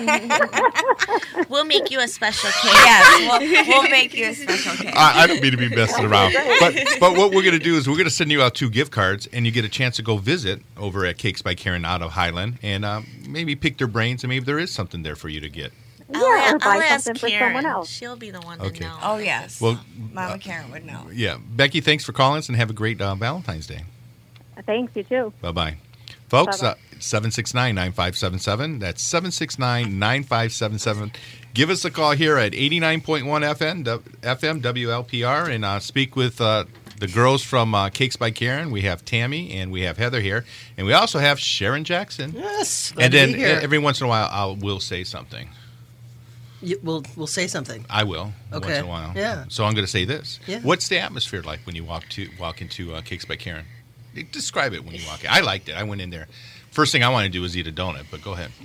[SPEAKER 4] We'll make you a special cake.
[SPEAKER 5] Yes, we'll, we'll make you a special cake.
[SPEAKER 1] I, I don't mean to be messing around. But but what we're going to do is we're going to send you out two gift cards, and you get a chance to go visit over at Cakes by Karen out of Highland, and uh, maybe pick their brains, and maybe there is something there for you to get.
[SPEAKER 4] I'll,
[SPEAKER 7] Yeah, or
[SPEAKER 4] a-
[SPEAKER 7] buy
[SPEAKER 4] I'll ask
[SPEAKER 7] something for
[SPEAKER 4] Karen.
[SPEAKER 7] someone else.
[SPEAKER 4] She'll be the one
[SPEAKER 1] Okay.
[SPEAKER 4] to know.
[SPEAKER 5] Oh yes.
[SPEAKER 1] Well,
[SPEAKER 5] Mama
[SPEAKER 1] uh,
[SPEAKER 5] Karen would know.
[SPEAKER 1] Yeah, Becky, thanks for calling us, and have a great uh, Valentine's Day.
[SPEAKER 7] Thanks, you too.
[SPEAKER 1] Bye bye. Folks,
[SPEAKER 7] Bye-bye.
[SPEAKER 1] uh, seven six nine, nine five seven seven. That's seven six nine, nine five seven seven. Give us a call here at eighty-nine point one F M, F M W L P R, and uh, speak with uh, the girls from uh, Cakes by Karen. We have Tammy and we have Heather here. And we also have Sharon Jackson.
[SPEAKER 3] Yes. glad
[SPEAKER 1] And
[SPEAKER 3] to
[SPEAKER 1] then
[SPEAKER 3] be here.
[SPEAKER 1] every once in a while, I will say something.
[SPEAKER 3] You- we'll we'll say something.
[SPEAKER 1] I will once
[SPEAKER 3] Okay.
[SPEAKER 1] in a while.
[SPEAKER 3] Yeah.
[SPEAKER 1] So I'm going to say this.
[SPEAKER 3] Yeah.
[SPEAKER 1] What's the atmosphere like when you walk to walk into uh, Cakes by Karen? Describe it when you walk in. I liked it. I went in there. First thing I want to do is eat a donut, but go ahead.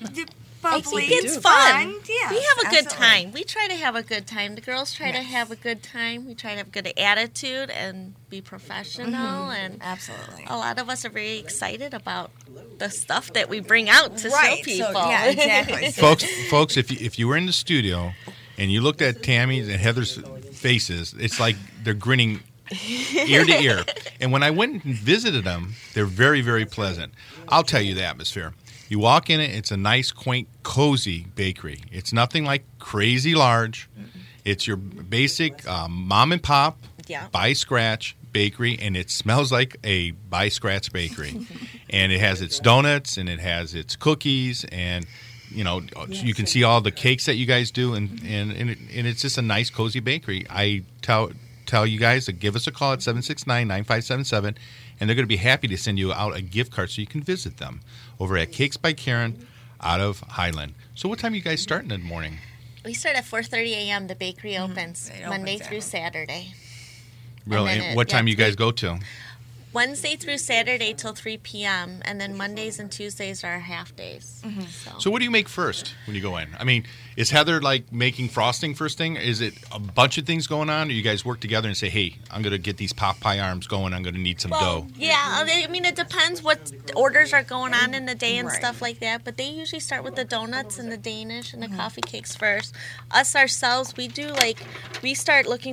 [SPEAKER 4] I
[SPEAKER 5] Bubbly,
[SPEAKER 4] think it's fun.
[SPEAKER 5] Yes,
[SPEAKER 4] we have a good
[SPEAKER 5] absolutely.
[SPEAKER 4] time. We try to have a good time. The girls try to
[SPEAKER 5] Yes.
[SPEAKER 4] have a good time. We try to have a good attitude and be professional.
[SPEAKER 5] Mm-hmm.
[SPEAKER 4] And
[SPEAKER 5] Absolutely.
[SPEAKER 4] a lot of us are very excited about the stuff that we bring out to
[SPEAKER 5] Right,
[SPEAKER 4] show people.
[SPEAKER 5] So, yeah, exactly. So-
[SPEAKER 1] folks, folks, if you, if you were in the studio and you looked at Tammy's and Heather's faces, it's like they're grinning ear to ear. And when I went and visited them, they're very, very pleasant. I'll tell you the atmosphere. You walk in it, it's a nice, quaint, cozy bakery. It's nothing like crazy large. It's your basic um, mom and pop,
[SPEAKER 4] Yeah.
[SPEAKER 1] by scratch bakery, and it smells like a by scratch bakery. And it has its donuts and it has its cookies, and you know you can see all the cakes that you guys do, and and and, it, and it's just a nice, cozy bakery. I tell tell you guys to give us a call at seven six nine, nine five seven seven, and they're going to be happy to send you out a gift card so you can visit them over at Cakes by Karen out of Highland. So what time are you guys starting in the morning?
[SPEAKER 4] We start at four thirty a.m. The bakery opens
[SPEAKER 5] It opens
[SPEAKER 4] Monday
[SPEAKER 5] at-
[SPEAKER 4] through Saturday.
[SPEAKER 1] Really?
[SPEAKER 4] then
[SPEAKER 1] And
[SPEAKER 4] it-
[SPEAKER 1] what time
[SPEAKER 4] yeah,
[SPEAKER 1] you guys
[SPEAKER 4] three-
[SPEAKER 1] go to?
[SPEAKER 4] Wednesday through Saturday till three p.m. And then Mondays and Tuesdays are half days.
[SPEAKER 5] Mm-hmm.
[SPEAKER 4] So.
[SPEAKER 1] So what do you make first when you go in? I mean, is Heather like making frosting first thing? Is it a bunch of things going on, or you guys work together and say, "Hey, I'm going to get these pop pie arms going. I'm going to need some
[SPEAKER 4] Well,
[SPEAKER 1] dough."
[SPEAKER 4] yeah, I mean, it depends what orders are going on in the day and
[SPEAKER 5] Right.
[SPEAKER 4] stuff like that. But they usually start with the donuts and the Danish and the coffee cakes first. Us ourselves, we do like we start looking. f-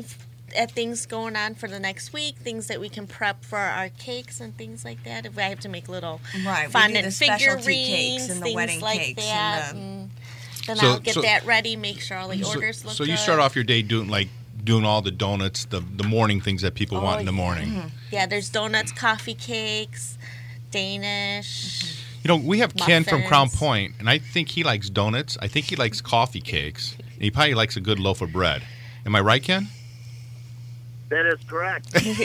[SPEAKER 4] at things going on for the next week, things that we can prep for our cakes and things like that. If I have to make little
[SPEAKER 5] Right, we do
[SPEAKER 4] fondant
[SPEAKER 5] the specialty
[SPEAKER 4] figurines,
[SPEAKER 5] cakes and the
[SPEAKER 4] things
[SPEAKER 5] wedding
[SPEAKER 4] like
[SPEAKER 5] cakes
[SPEAKER 4] that.
[SPEAKER 5] and the-
[SPEAKER 4] and then
[SPEAKER 1] So-
[SPEAKER 4] I'll get
[SPEAKER 1] so-
[SPEAKER 4] that ready, make sure all the
[SPEAKER 1] So,
[SPEAKER 4] orders look
[SPEAKER 1] so
[SPEAKER 4] good.
[SPEAKER 1] you start off your day doing like doing all the donuts, the the morning things that people
[SPEAKER 4] Oh,
[SPEAKER 1] want in the
[SPEAKER 4] yeah.
[SPEAKER 1] morning.
[SPEAKER 4] Yeah, there's donuts, coffee cakes, Danish.
[SPEAKER 1] You know, we have Ken from Crown
[SPEAKER 4] Muffins.
[SPEAKER 1] Point, and I think he likes donuts. I think he likes coffee cakes. And he probably likes a good loaf of bread. Am I right, Ken?
[SPEAKER 8] That is correct.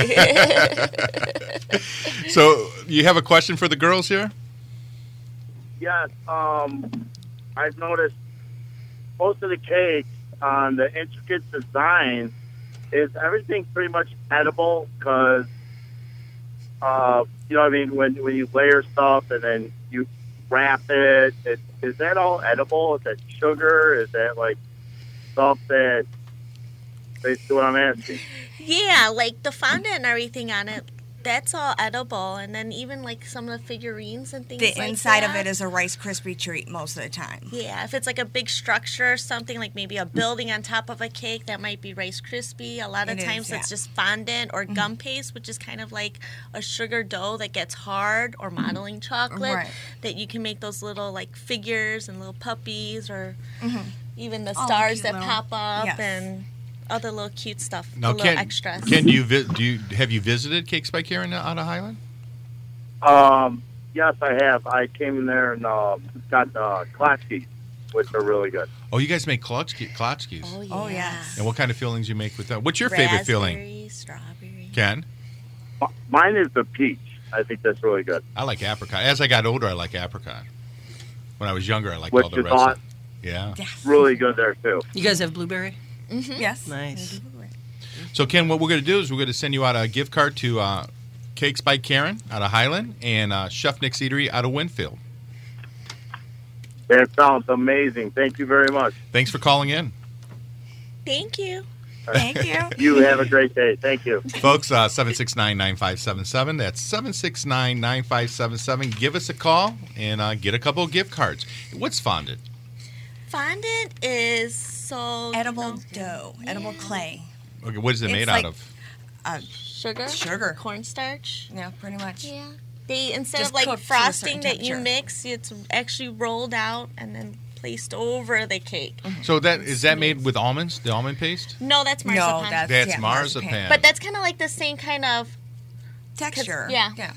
[SPEAKER 1] So you have a question for the girls here?
[SPEAKER 8] Yes. Um, I've noticed most of the cakes on the intricate design is everything pretty much edible because, uh, you know what I mean, when, when you layer stuff and then you wrap it, it, is that all edible? Is that sugar? Is that like stuff that, basically what I'm asking?
[SPEAKER 4] Yeah, like the fondant and everything on it, that's all edible. And then even like some of the figurines and things
[SPEAKER 5] The
[SPEAKER 4] like
[SPEAKER 5] inside
[SPEAKER 4] that.
[SPEAKER 5] of it is a Rice Krispie treat most of the time.
[SPEAKER 4] Yeah, if it's like a big structure or something, like maybe a building on top of a cake, that might be Rice Krispie. A lot of
[SPEAKER 5] It is,
[SPEAKER 4] times
[SPEAKER 5] yeah.
[SPEAKER 4] it's just fondant or gum paste, which is kind of like a sugar dough that gets hard, or modeling chocolate,
[SPEAKER 5] Right.
[SPEAKER 4] that you can make those little like figures and little puppies, or even the
[SPEAKER 5] Oh,
[SPEAKER 4] stars
[SPEAKER 5] cute
[SPEAKER 4] that
[SPEAKER 5] little-
[SPEAKER 4] pop up
[SPEAKER 5] yes.
[SPEAKER 4] and other little cute stuff,
[SPEAKER 1] Now,
[SPEAKER 4] the little
[SPEAKER 1] Ken,
[SPEAKER 4] extras.
[SPEAKER 1] Ken, do you vi- do you have you visited Cakes by Karen out of Highland?
[SPEAKER 8] Um, yes, I have. I came in there and um, got the Klatskis, which are really good.
[SPEAKER 1] Oh, you guys make Klotski- Klotskis.
[SPEAKER 4] Oh, yeah.
[SPEAKER 5] Oh, yes.
[SPEAKER 1] And what kind of fillings you make with that? What's your favorite filling,
[SPEAKER 4] Raspberry, strawberry.
[SPEAKER 1] Ken?
[SPEAKER 8] M- Mine is the peach. I think that's really good.
[SPEAKER 1] I like apricot. As I got older, I like apricot. When I was younger, I liked
[SPEAKER 8] Which
[SPEAKER 1] all the
[SPEAKER 8] is
[SPEAKER 1] rest.
[SPEAKER 8] on-
[SPEAKER 1] Of, yeah.
[SPEAKER 5] Yes.
[SPEAKER 8] Really good there, too.
[SPEAKER 3] You guys have blueberry?
[SPEAKER 5] Yes.
[SPEAKER 3] Nice.
[SPEAKER 1] So, Ken, what we're going to do is we're going to send you out a gift card to uh, Cakes by Karen out of Highland and uh, Chef Nick's Eatery out of Winfield.
[SPEAKER 8] That sounds amazing. Thank you very much.
[SPEAKER 1] Thanks for calling in.
[SPEAKER 4] Thank you.
[SPEAKER 5] Thank you.
[SPEAKER 8] You have a great day. Thank you.
[SPEAKER 1] Folks, uh, seven six nine, nine five seven seven. That's seven six nine, nine five seven seven. Give us a call and uh, get a couple of gift cards. What's fondant?
[SPEAKER 4] Fondant is so
[SPEAKER 5] Edible
[SPEAKER 4] you know,
[SPEAKER 5] dough, edible clay.
[SPEAKER 1] Okay, what is it
[SPEAKER 5] It's
[SPEAKER 1] made
[SPEAKER 5] like-
[SPEAKER 1] out of?
[SPEAKER 5] Uh,
[SPEAKER 4] sugar,
[SPEAKER 5] Sugar.
[SPEAKER 4] cornstarch.
[SPEAKER 5] yeah, pretty much.
[SPEAKER 4] Yeah. They instead
[SPEAKER 5] Just
[SPEAKER 4] of like
[SPEAKER 5] cooked to a
[SPEAKER 4] frosting
[SPEAKER 5] certain
[SPEAKER 4] that you
[SPEAKER 5] temperature.
[SPEAKER 4] mix, it's actually rolled out and then placed over the cake.
[SPEAKER 1] So that is that made with almonds? The almond paste?
[SPEAKER 4] No, that's marzipan.
[SPEAKER 5] No, that's,
[SPEAKER 1] That's
[SPEAKER 5] yeah,
[SPEAKER 1] marzipan.
[SPEAKER 4] but that's kind of like the same kind of
[SPEAKER 5] texture.
[SPEAKER 4] yeah.
[SPEAKER 5] Yeah.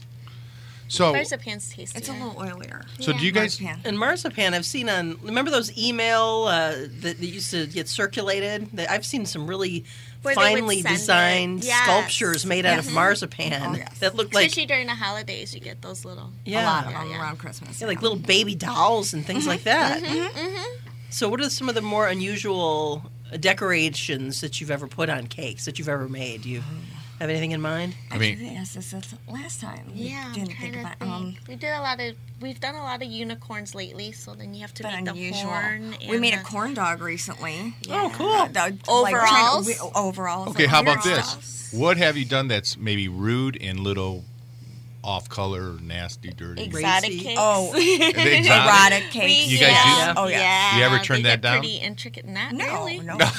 [SPEAKER 1] So,
[SPEAKER 4] marzipan's tasty.
[SPEAKER 5] It's a little oilier.
[SPEAKER 1] so do you guys?
[SPEAKER 5] Marzipan.
[SPEAKER 3] And marzipan, I've seen on. Remember those email uh, that, that used to get circulated? That I've seen some really
[SPEAKER 4] Where they would
[SPEAKER 3] finely
[SPEAKER 4] send it.
[SPEAKER 3] designed
[SPEAKER 4] Yes.
[SPEAKER 3] sculptures made out of
[SPEAKER 5] Yes.
[SPEAKER 3] marzipan
[SPEAKER 5] Oh, yes.
[SPEAKER 3] that look like
[SPEAKER 4] Especially during the holidays, you get those little.
[SPEAKER 3] yeah,
[SPEAKER 5] A lot of
[SPEAKER 4] Yeah,
[SPEAKER 5] them
[SPEAKER 4] yeah.
[SPEAKER 5] around Christmas.
[SPEAKER 3] yeah, like little baby dolls and things like that.
[SPEAKER 4] Mm-hmm.
[SPEAKER 3] So, what are some of the more unusual decorations that you've ever put on cakes that you've ever made? Do you have anything in mind?
[SPEAKER 1] I mean,
[SPEAKER 5] Actually, yes, this is last time. We
[SPEAKER 4] Yeah, I'm
[SPEAKER 5] didn't
[SPEAKER 4] trying
[SPEAKER 5] think
[SPEAKER 4] to
[SPEAKER 5] about
[SPEAKER 4] think.
[SPEAKER 5] um,
[SPEAKER 4] we did a lot of. We've done a lot of unicorns lately, so then you have to
[SPEAKER 5] but
[SPEAKER 4] make the
[SPEAKER 5] unusual.
[SPEAKER 4] horn.
[SPEAKER 5] We
[SPEAKER 4] and
[SPEAKER 5] made a
[SPEAKER 4] the-
[SPEAKER 5] corn dog recently.
[SPEAKER 3] Oh, cool.
[SPEAKER 5] Uh, the- like,
[SPEAKER 4] Overalls?
[SPEAKER 5] trying to- we- overalls.
[SPEAKER 1] okay, how about
[SPEAKER 5] Overalls.
[SPEAKER 1] this? What have you done that's maybe rude and little off-color, nasty, dirty?
[SPEAKER 4] exotic
[SPEAKER 3] Racy.
[SPEAKER 4] cakes.
[SPEAKER 5] Oh,
[SPEAKER 1] The exotic?
[SPEAKER 5] erotic
[SPEAKER 4] We-
[SPEAKER 5] cakes.
[SPEAKER 1] You guys do
[SPEAKER 4] yeah,
[SPEAKER 1] that?
[SPEAKER 5] Oh, yeah.
[SPEAKER 4] yeah.
[SPEAKER 1] You ever
[SPEAKER 4] they
[SPEAKER 1] turned that
[SPEAKER 4] get
[SPEAKER 1] down?
[SPEAKER 4] Pretty intricate. Not
[SPEAKER 5] No,
[SPEAKER 4] really.
[SPEAKER 5] no. we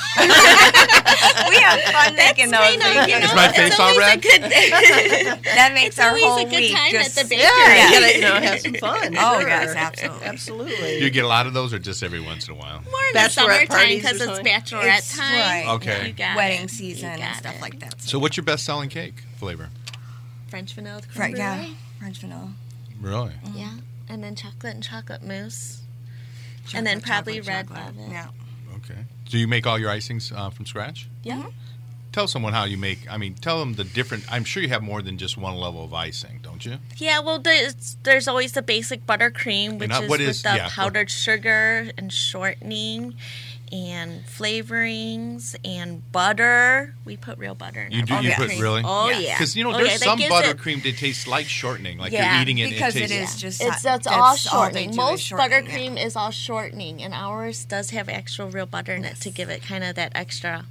[SPEAKER 5] have fun making those.
[SPEAKER 4] Kind of, you know,
[SPEAKER 1] Is my
[SPEAKER 4] it's
[SPEAKER 1] face all
[SPEAKER 4] always a
[SPEAKER 1] red?
[SPEAKER 4] good-
[SPEAKER 5] That makes
[SPEAKER 4] It's
[SPEAKER 5] our
[SPEAKER 4] always
[SPEAKER 5] whole
[SPEAKER 4] a good
[SPEAKER 5] week
[SPEAKER 4] time
[SPEAKER 5] just,
[SPEAKER 4] at the bakery.
[SPEAKER 3] Yeah, you
[SPEAKER 5] Yeah.
[SPEAKER 3] gotta you know, have some fun.
[SPEAKER 5] Oh,
[SPEAKER 3] sure.
[SPEAKER 5] yes, absolutely.
[SPEAKER 3] Absolutely.
[SPEAKER 1] Do you get a lot of those, or just every once in a while?
[SPEAKER 4] More in the
[SPEAKER 3] Bachelorette
[SPEAKER 4] summertime
[SPEAKER 3] parties
[SPEAKER 4] because
[SPEAKER 3] or
[SPEAKER 4] it's
[SPEAKER 3] something?
[SPEAKER 4] bachelorette
[SPEAKER 5] It's
[SPEAKER 4] time.
[SPEAKER 5] right.
[SPEAKER 1] Okay.
[SPEAKER 4] You got
[SPEAKER 5] Wedding
[SPEAKER 4] it.
[SPEAKER 5] season
[SPEAKER 4] You
[SPEAKER 5] and
[SPEAKER 4] got
[SPEAKER 5] stuff
[SPEAKER 4] it.
[SPEAKER 5] like that.
[SPEAKER 1] So, what's your best-selling cake flavor?
[SPEAKER 4] French vanilla with creme
[SPEAKER 5] Right, yeah.
[SPEAKER 4] brulee.
[SPEAKER 5] French vanilla.
[SPEAKER 1] Really?
[SPEAKER 4] Yeah, and then chocolate and chocolate mousse,
[SPEAKER 5] Chocolate,
[SPEAKER 4] and then probably
[SPEAKER 5] chocolate,
[SPEAKER 4] red
[SPEAKER 5] chocolate.
[SPEAKER 4] velvet.
[SPEAKER 5] Yeah.
[SPEAKER 1] Okay. Do you make all your icings uh, from scratch?
[SPEAKER 4] Yeah.
[SPEAKER 1] Tell someone how you make. I mean, tell them the different. I'm sure you have more than just one level of icing, don't you?
[SPEAKER 4] Yeah, well, there's, there's always the basic buttercream, which
[SPEAKER 1] how-
[SPEAKER 4] is
[SPEAKER 1] what
[SPEAKER 4] with
[SPEAKER 1] is-
[SPEAKER 4] the
[SPEAKER 1] yeah,
[SPEAKER 4] powdered sugar and shortening and flavorings and butter. We put real butter in
[SPEAKER 1] You
[SPEAKER 4] our
[SPEAKER 1] do. You
[SPEAKER 5] yeah.
[SPEAKER 1] put
[SPEAKER 4] buttercream.
[SPEAKER 1] really?
[SPEAKER 4] Oh,
[SPEAKER 5] Yeah.
[SPEAKER 4] yeah.
[SPEAKER 1] Because you know,
[SPEAKER 4] Oh,
[SPEAKER 1] there's
[SPEAKER 4] yeah, that
[SPEAKER 1] some
[SPEAKER 4] gives
[SPEAKER 1] buttercream
[SPEAKER 4] it-
[SPEAKER 1] that tastes like shortening, like
[SPEAKER 4] Yeah,
[SPEAKER 1] you're eating it.
[SPEAKER 5] Because
[SPEAKER 1] and
[SPEAKER 5] it
[SPEAKER 1] it
[SPEAKER 5] is
[SPEAKER 1] tastes,
[SPEAKER 5] just
[SPEAKER 4] It's
[SPEAKER 5] that-
[SPEAKER 4] that's all
[SPEAKER 5] they
[SPEAKER 4] shortening.
[SPEAKER 5] do is
[SPEAKER 4] Most
[SPEAKER 5] shortening,
[SPEAKER 4] buttercream is all shortening, and ours does have actual real butter in it to give it kind of that extra.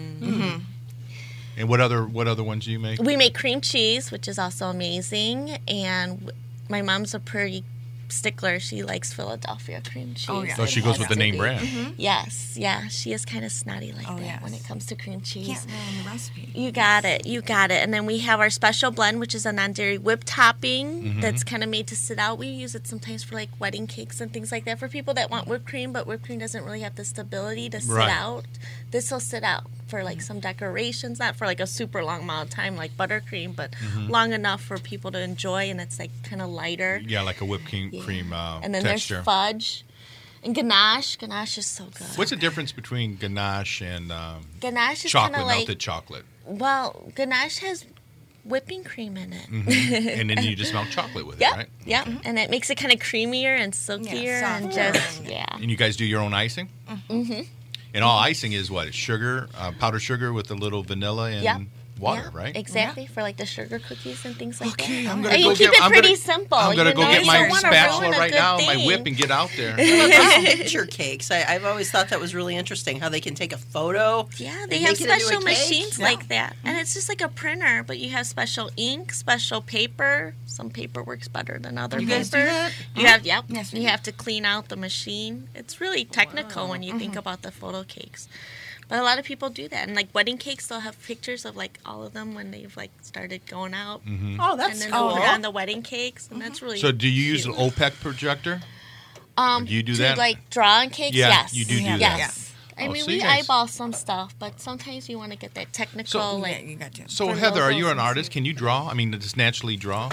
[SPEAKER 1] And what other what other ones do you make?
[SPEAKER 4] We make cream cheese, which is also amazing, and w- my mom's a pretty stickler. She likes Philadelphia cream cheese.
[SPEAKER 5] Oh, yeah.
[SPEAKER 1] So she goes with the name
[SPEAKER 5] Mm-hmm.
[SPEAKER 1] brand.
[SPEAKER 4] Yes, yeah. She is kind of snotty like
[SPEAKER 5] Oh,
[SPEAKER 4] that
[SPEAKER 5] yes.
[SPEAKER 4] when it comes to cream cheese.
[SPEAKER 5] Can't ruin the recipe.
[SPEAKER 4] You got it. You got it. And then we have our special blend, which is a non-dairy whipped topping
[SPEAKER 1] Mm-hmm.
[SPEAKER 4] that's kind of made to sit out. We use it sometimes for like wedding cakes and things like that for people that want whipped cream, but whipped cream doesn't really have the stability to sit
[SPEAKER 1] Right.
[SPEAKER 4] out. This will sit out for like some decorations, not for like a super long amount of time like buttercream, but
[SPEAKER 1] Mm-hmm.
[SPEAKER 4] long enough for people to enjoy, and it's like kind of lighter.
[SPEAKER 1] Yeah, like a whipped cream,
[SPEAKER 4] Yeah.
[SPEAKER 1] cream uh,
[SPEAKER 4] and then
[SPEAKER 1] texture.
[SPEAKER 4] there's fudge and ganache. Ganache is so good.
[SPEAKER 1] What's the difference between ganache and um,
[SPEAKER 4] Ganache is kind
[SPEAKER 1] chocolate,
[SPEAKER 4] of like
[SPEAKER 1] melted chocolate?
[SPEAKER 4] well, ganache has whipping cream in it.
[SPEAKER 1] Mhm. And then you just melt chocolate with
[SPEAKER 4] Yep,
[SPEAKER 1] it, right?
[SPEAKER 4] yep. And it makes it kind of creamier and silkier and
[SPEAKER 5] softer.
[SPEAKER 4] just yeah.
[SPEAKER 1] And you guys do your own icing?
[SPEAKER 4] Mm-hmm.
[SPEAKER 1] And all icing is what? It's sugar, uh, powdered sugar with a little vanilla and
[SPEAKER 4] Yep.
[SPEAKER 1] water,
[SPEAKER 4] Yeah,
[SPEAKER 1] right?
[SPEAKER 4] Exactly, for like the sugar cookies and things like
[SPEAKER 1] Okay,
[SPEAKER 4] that.
[SPEAKER 1] I'm gonna
[SPEAKER 4] and
[SPEAKER 1] go
[SPEAKER 4] you keep
[SPEAKER 1] get-
[SPEAKER 4] it
[SPEAKER 1] I'm
[SPEAKER 4] pretty
[SPEAKER 1] gonna-
[SPEAKER 4] simple.
[SPEAKER 1] I'm gonna
[SPEAKER 4] you
[SPEAKER 1] go
[SPEAKER 4] know?
[SPEAKER 1] get
[SPEAKER 4] You
[SPEAKER 1] my
[SPEAKER 4] don't wanna
[SPEAKER 1] spatula
[SPEAKER 4] ruin a
[SPEAKER 1] right
[SPEAKER 4] good
[SPEAKER 1] now, my
[SPEAKER 4] thing.
[SPEAKER 1] whip, and get out there.
[SPEAKER 3] What about picture cakes? I, I've always thought that was really interesting. How they can take a photo.
[SPEAKER 4] Yeah, they
[SPEAKER 3] and
[SPEAKER 4] have
[SPEAKER 3] make it into a
[SPEAKER 4] special
[SPEAKER 3] cake.
[SPEAKER 4] machines
[SPEAKER 3] Yeah.
[SPEAKER 4] like that. And it's just like a printer, but you have special ink, special paper. Some paper works better than other
[SPEAKER 3] You
[SPEAKER 4] paper.
[SPEAKER 3] guys do that?
[SPEAKER 4] You have, yep.
[SPEAKER 5] Yes, we
[SPEAKER 4] you
[SPEAKER 5] do.
[SPEAKER 4] have to clean out the machine. It's really technical when you think about the photo cakes. But a lot of people do that. And like wedding cakes, they'll have pictures of like all of them when they've like started going out.
[SPEAKER 1] Mm-hmm.
[SPEAKER 3] Oh,
[SPEAKER 4] And
[SPEAKER 3] that's
[SPEAKER 4] then
[SPEAKER 3] cool.
[SPEAKER 4] they'll put on the wedding cakes. And that's really
[SPEAKER 1] So do you use an
[SPEAKER 4] cute.
[SPEAKER 1] OPEC projector?
[SPEAKER 4] Um,
[SPEAKER 1] do you do
[SPEAKER 4] to,
[SPEAKER 1] that?
[SPEAKER 4] like draw on cakes?
[SPEAKER 1] Yeah,
[SPEAKER 4] yes.
[SPEAKER 1] you do do
[SPEAKER 4] yes.
[SPEAKER 1] that.
[SPEAKER 4] I
[SPEAKER 1] Oh,
[SPEAKER 4] mean,
[SPEAKER 1] so
[SPEAKER 4] we
[SPEAKER 1] you guys-
[SPEAKER 4] eyeball some stuff, but sometimes you want to get that technical,
[SPEAKER 1] So-
[SPEAKER 5] Yeah,
[SPEAKER 4] like,
[SPEAKER 5] you got to.
[SPEAKER 1] So
[SPEAKER 4] For
[SPEAKER 1] Heather, are
[SPEAKER 4] logos
[SPEAKER 1] you an
[SPEAKER 4] and
[SPEAKER 1] artist? Can you draw? I mean, just naturally draw?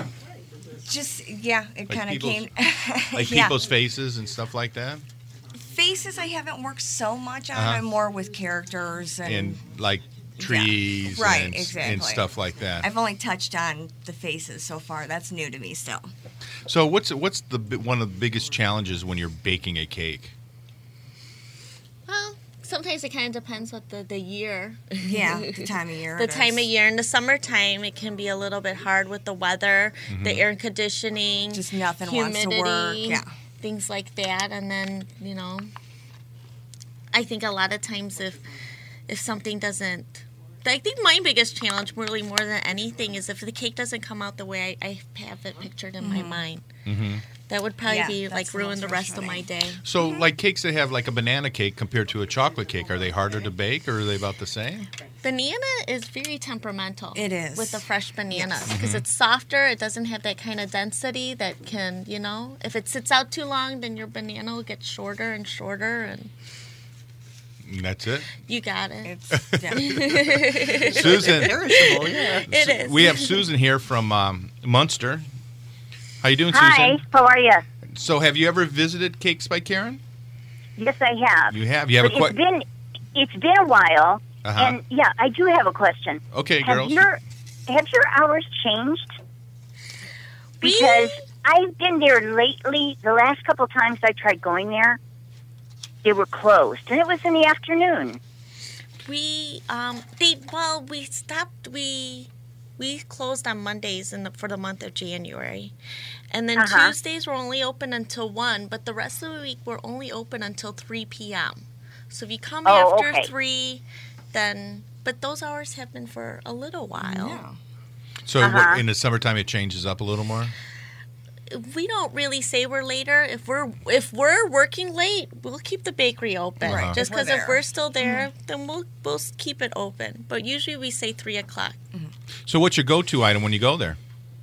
[SPEAKER 5] Just yeah, it
[SPEAKER 1] Like
[SPEAKER 5] kind of
[SPEAKER 1] people's-
[SPEAKER 5] came.
[SPEAKER 1] Like
[SPEAKER 5] yeah.
[SPEAKER 1] people's faces and stuff like that?
[SPEAKER 5] faces, I haven't worked so much on.
[SPEAKER 1] Uh-huh.
[SPEAKER 5] I'm more with characters and.
[SPEAKER 1] And like trees
[SPEAKER 5] Right,
[SPEAKER 1] and,
[SPEAKER 5] exactly.
[SPEAKER 1] and stuff like that.
[SPEAKER 5] I've only touched on the faces so far. That's new to me still.
[SPEAKER 1] So what's what's the bi- one of the biggest challenges when you're baking a cake?
[SPEAKER 4] well, sometimes it kind of depends what the, the year.
[SPEAKER 5] Yeah, the time of year.
[SPEAKER 4] The
[SPEAKER 5] it
[SPEAKER 4] time of
[SPEAKER 5] is.
[SPEAKER 4] year. In the summertime, it can be a little bit hard with the weather,
[SPEAKER 1] Mm-hmm.
[SPEAKER 4] the air conditioning,
[SPEAKER 5] Just nothing
[SPEAKER 4] humidity,
[SPEAKER 5] wants to work. Yeah.
[SPEAKER 4] things like that. And then, you know, I think a lot of times if if something doesn't, I think my biggest challenge, really more than anything, is if the cake doesn't come out the way I, I have it pictured in my mind.
[SPEAKER 1] Mm-hmm.
[SPEAKER 4] That would probably
[SPEAKER 5] Yeah,
[SPEAKER 4] be
[SPEAKER 5] that's
[SPEAKER 4] like
[SPEAKER 5] the
[SPEAKER 4] ruin
[SPEAKER 5] most
[SPEAKER 4] the rest of my
[SPEAKER 5] frustrating.
[SPEAKER 4] day.
[SPEAKER 1] So like cakes that have like a banana cake compared to a chocolate cake, are they harder to bake or are they about the same?
[SPEAKER 4] Banana is very temperamental.
[SPEAKER 5] It is.
[SPEAKER 4] With the fresh bananas.
[SPEAKER 1] Mm-hmm.
[SPEAKER 4] Because it's softer. It doesn't have that kind of density that can, you know, if it sits out too long, then your banana will get shorter and shorter. And
[SPEAKER 1] And that's it.
[SPEAKER 4] you got it.
[SPEAKER 5] It's yeah.
[SPEAKER 1] Susan,
[SPEAKER 3] Perishable, yeah.
[SPEAKER 4] It is.
[SPEAKER 1] we have Susan here from um, Munster. How you doing,
[SPEAKER 9] Hi,
[SPEAKER 1] Susan?
[SPEAKER 9] how are you?
[SPEAKER 1] So have you ever visited Cakes by Karen?
[SPEAKER 9] Yes, I have.
[SPEAKER 1] You have. You have
[SPEAKER 9] But
[SPEAKER 1] a
[SPEAKER 9] it's
[SPEAKER 1] question.
[SPEAKER 9] been it's been a while,
[SPEAKER 1] Uh-huh.
[SPEAKER 9] and yeah, I do have a question.
[SPEAKER 1] Okay,
[SPEAKER 9] have
[SPEAKER 1] girls.
[SPEAKER 9] your have your hours changed?
[SPEAKER 4] We-
[SPEAKER 9] Because I've been there lately. The last couple times I tried going there, they were closed, and it was in the afternoon.
[SPEAKER 4] We, um, they, well, we stopped, we, we closed on Mondays in the, for the month of January. And then
[SPEAKER 9] Uh-huh.
[SPEAKER 4] Tuesdays were only open until one, but the rest of the week we're only open until three p.m. So if you come
[SPEAKER 9] Oh,
[SPEAKER 4] after
[SPEAKER 9] okay.
[SPEAKER 4] three, then, but those hours have been for a little while.
[SPEAKER 5] Yeah.
[SPEAKER 1] So
[SPEAKER 9] Uh-huh.
[SPEAKER 1] what, in the summertime it changes up a little more?
[SPEAKER 4] We don't really say we're later. If we're if we're working late, we'll keep the bakery open.
[SPEAKER 1] Right,
[SPEAKER 4] Just
[SPEAKER 5] if we're
[SPEAKER 4] because if
[SPEAKER 5] there.
[SPEAKER 4] we're still there, then we'll we'll keep it open. But usually we say three o'clock.
[SPEAKER 1] So what's your go-to item when you go there?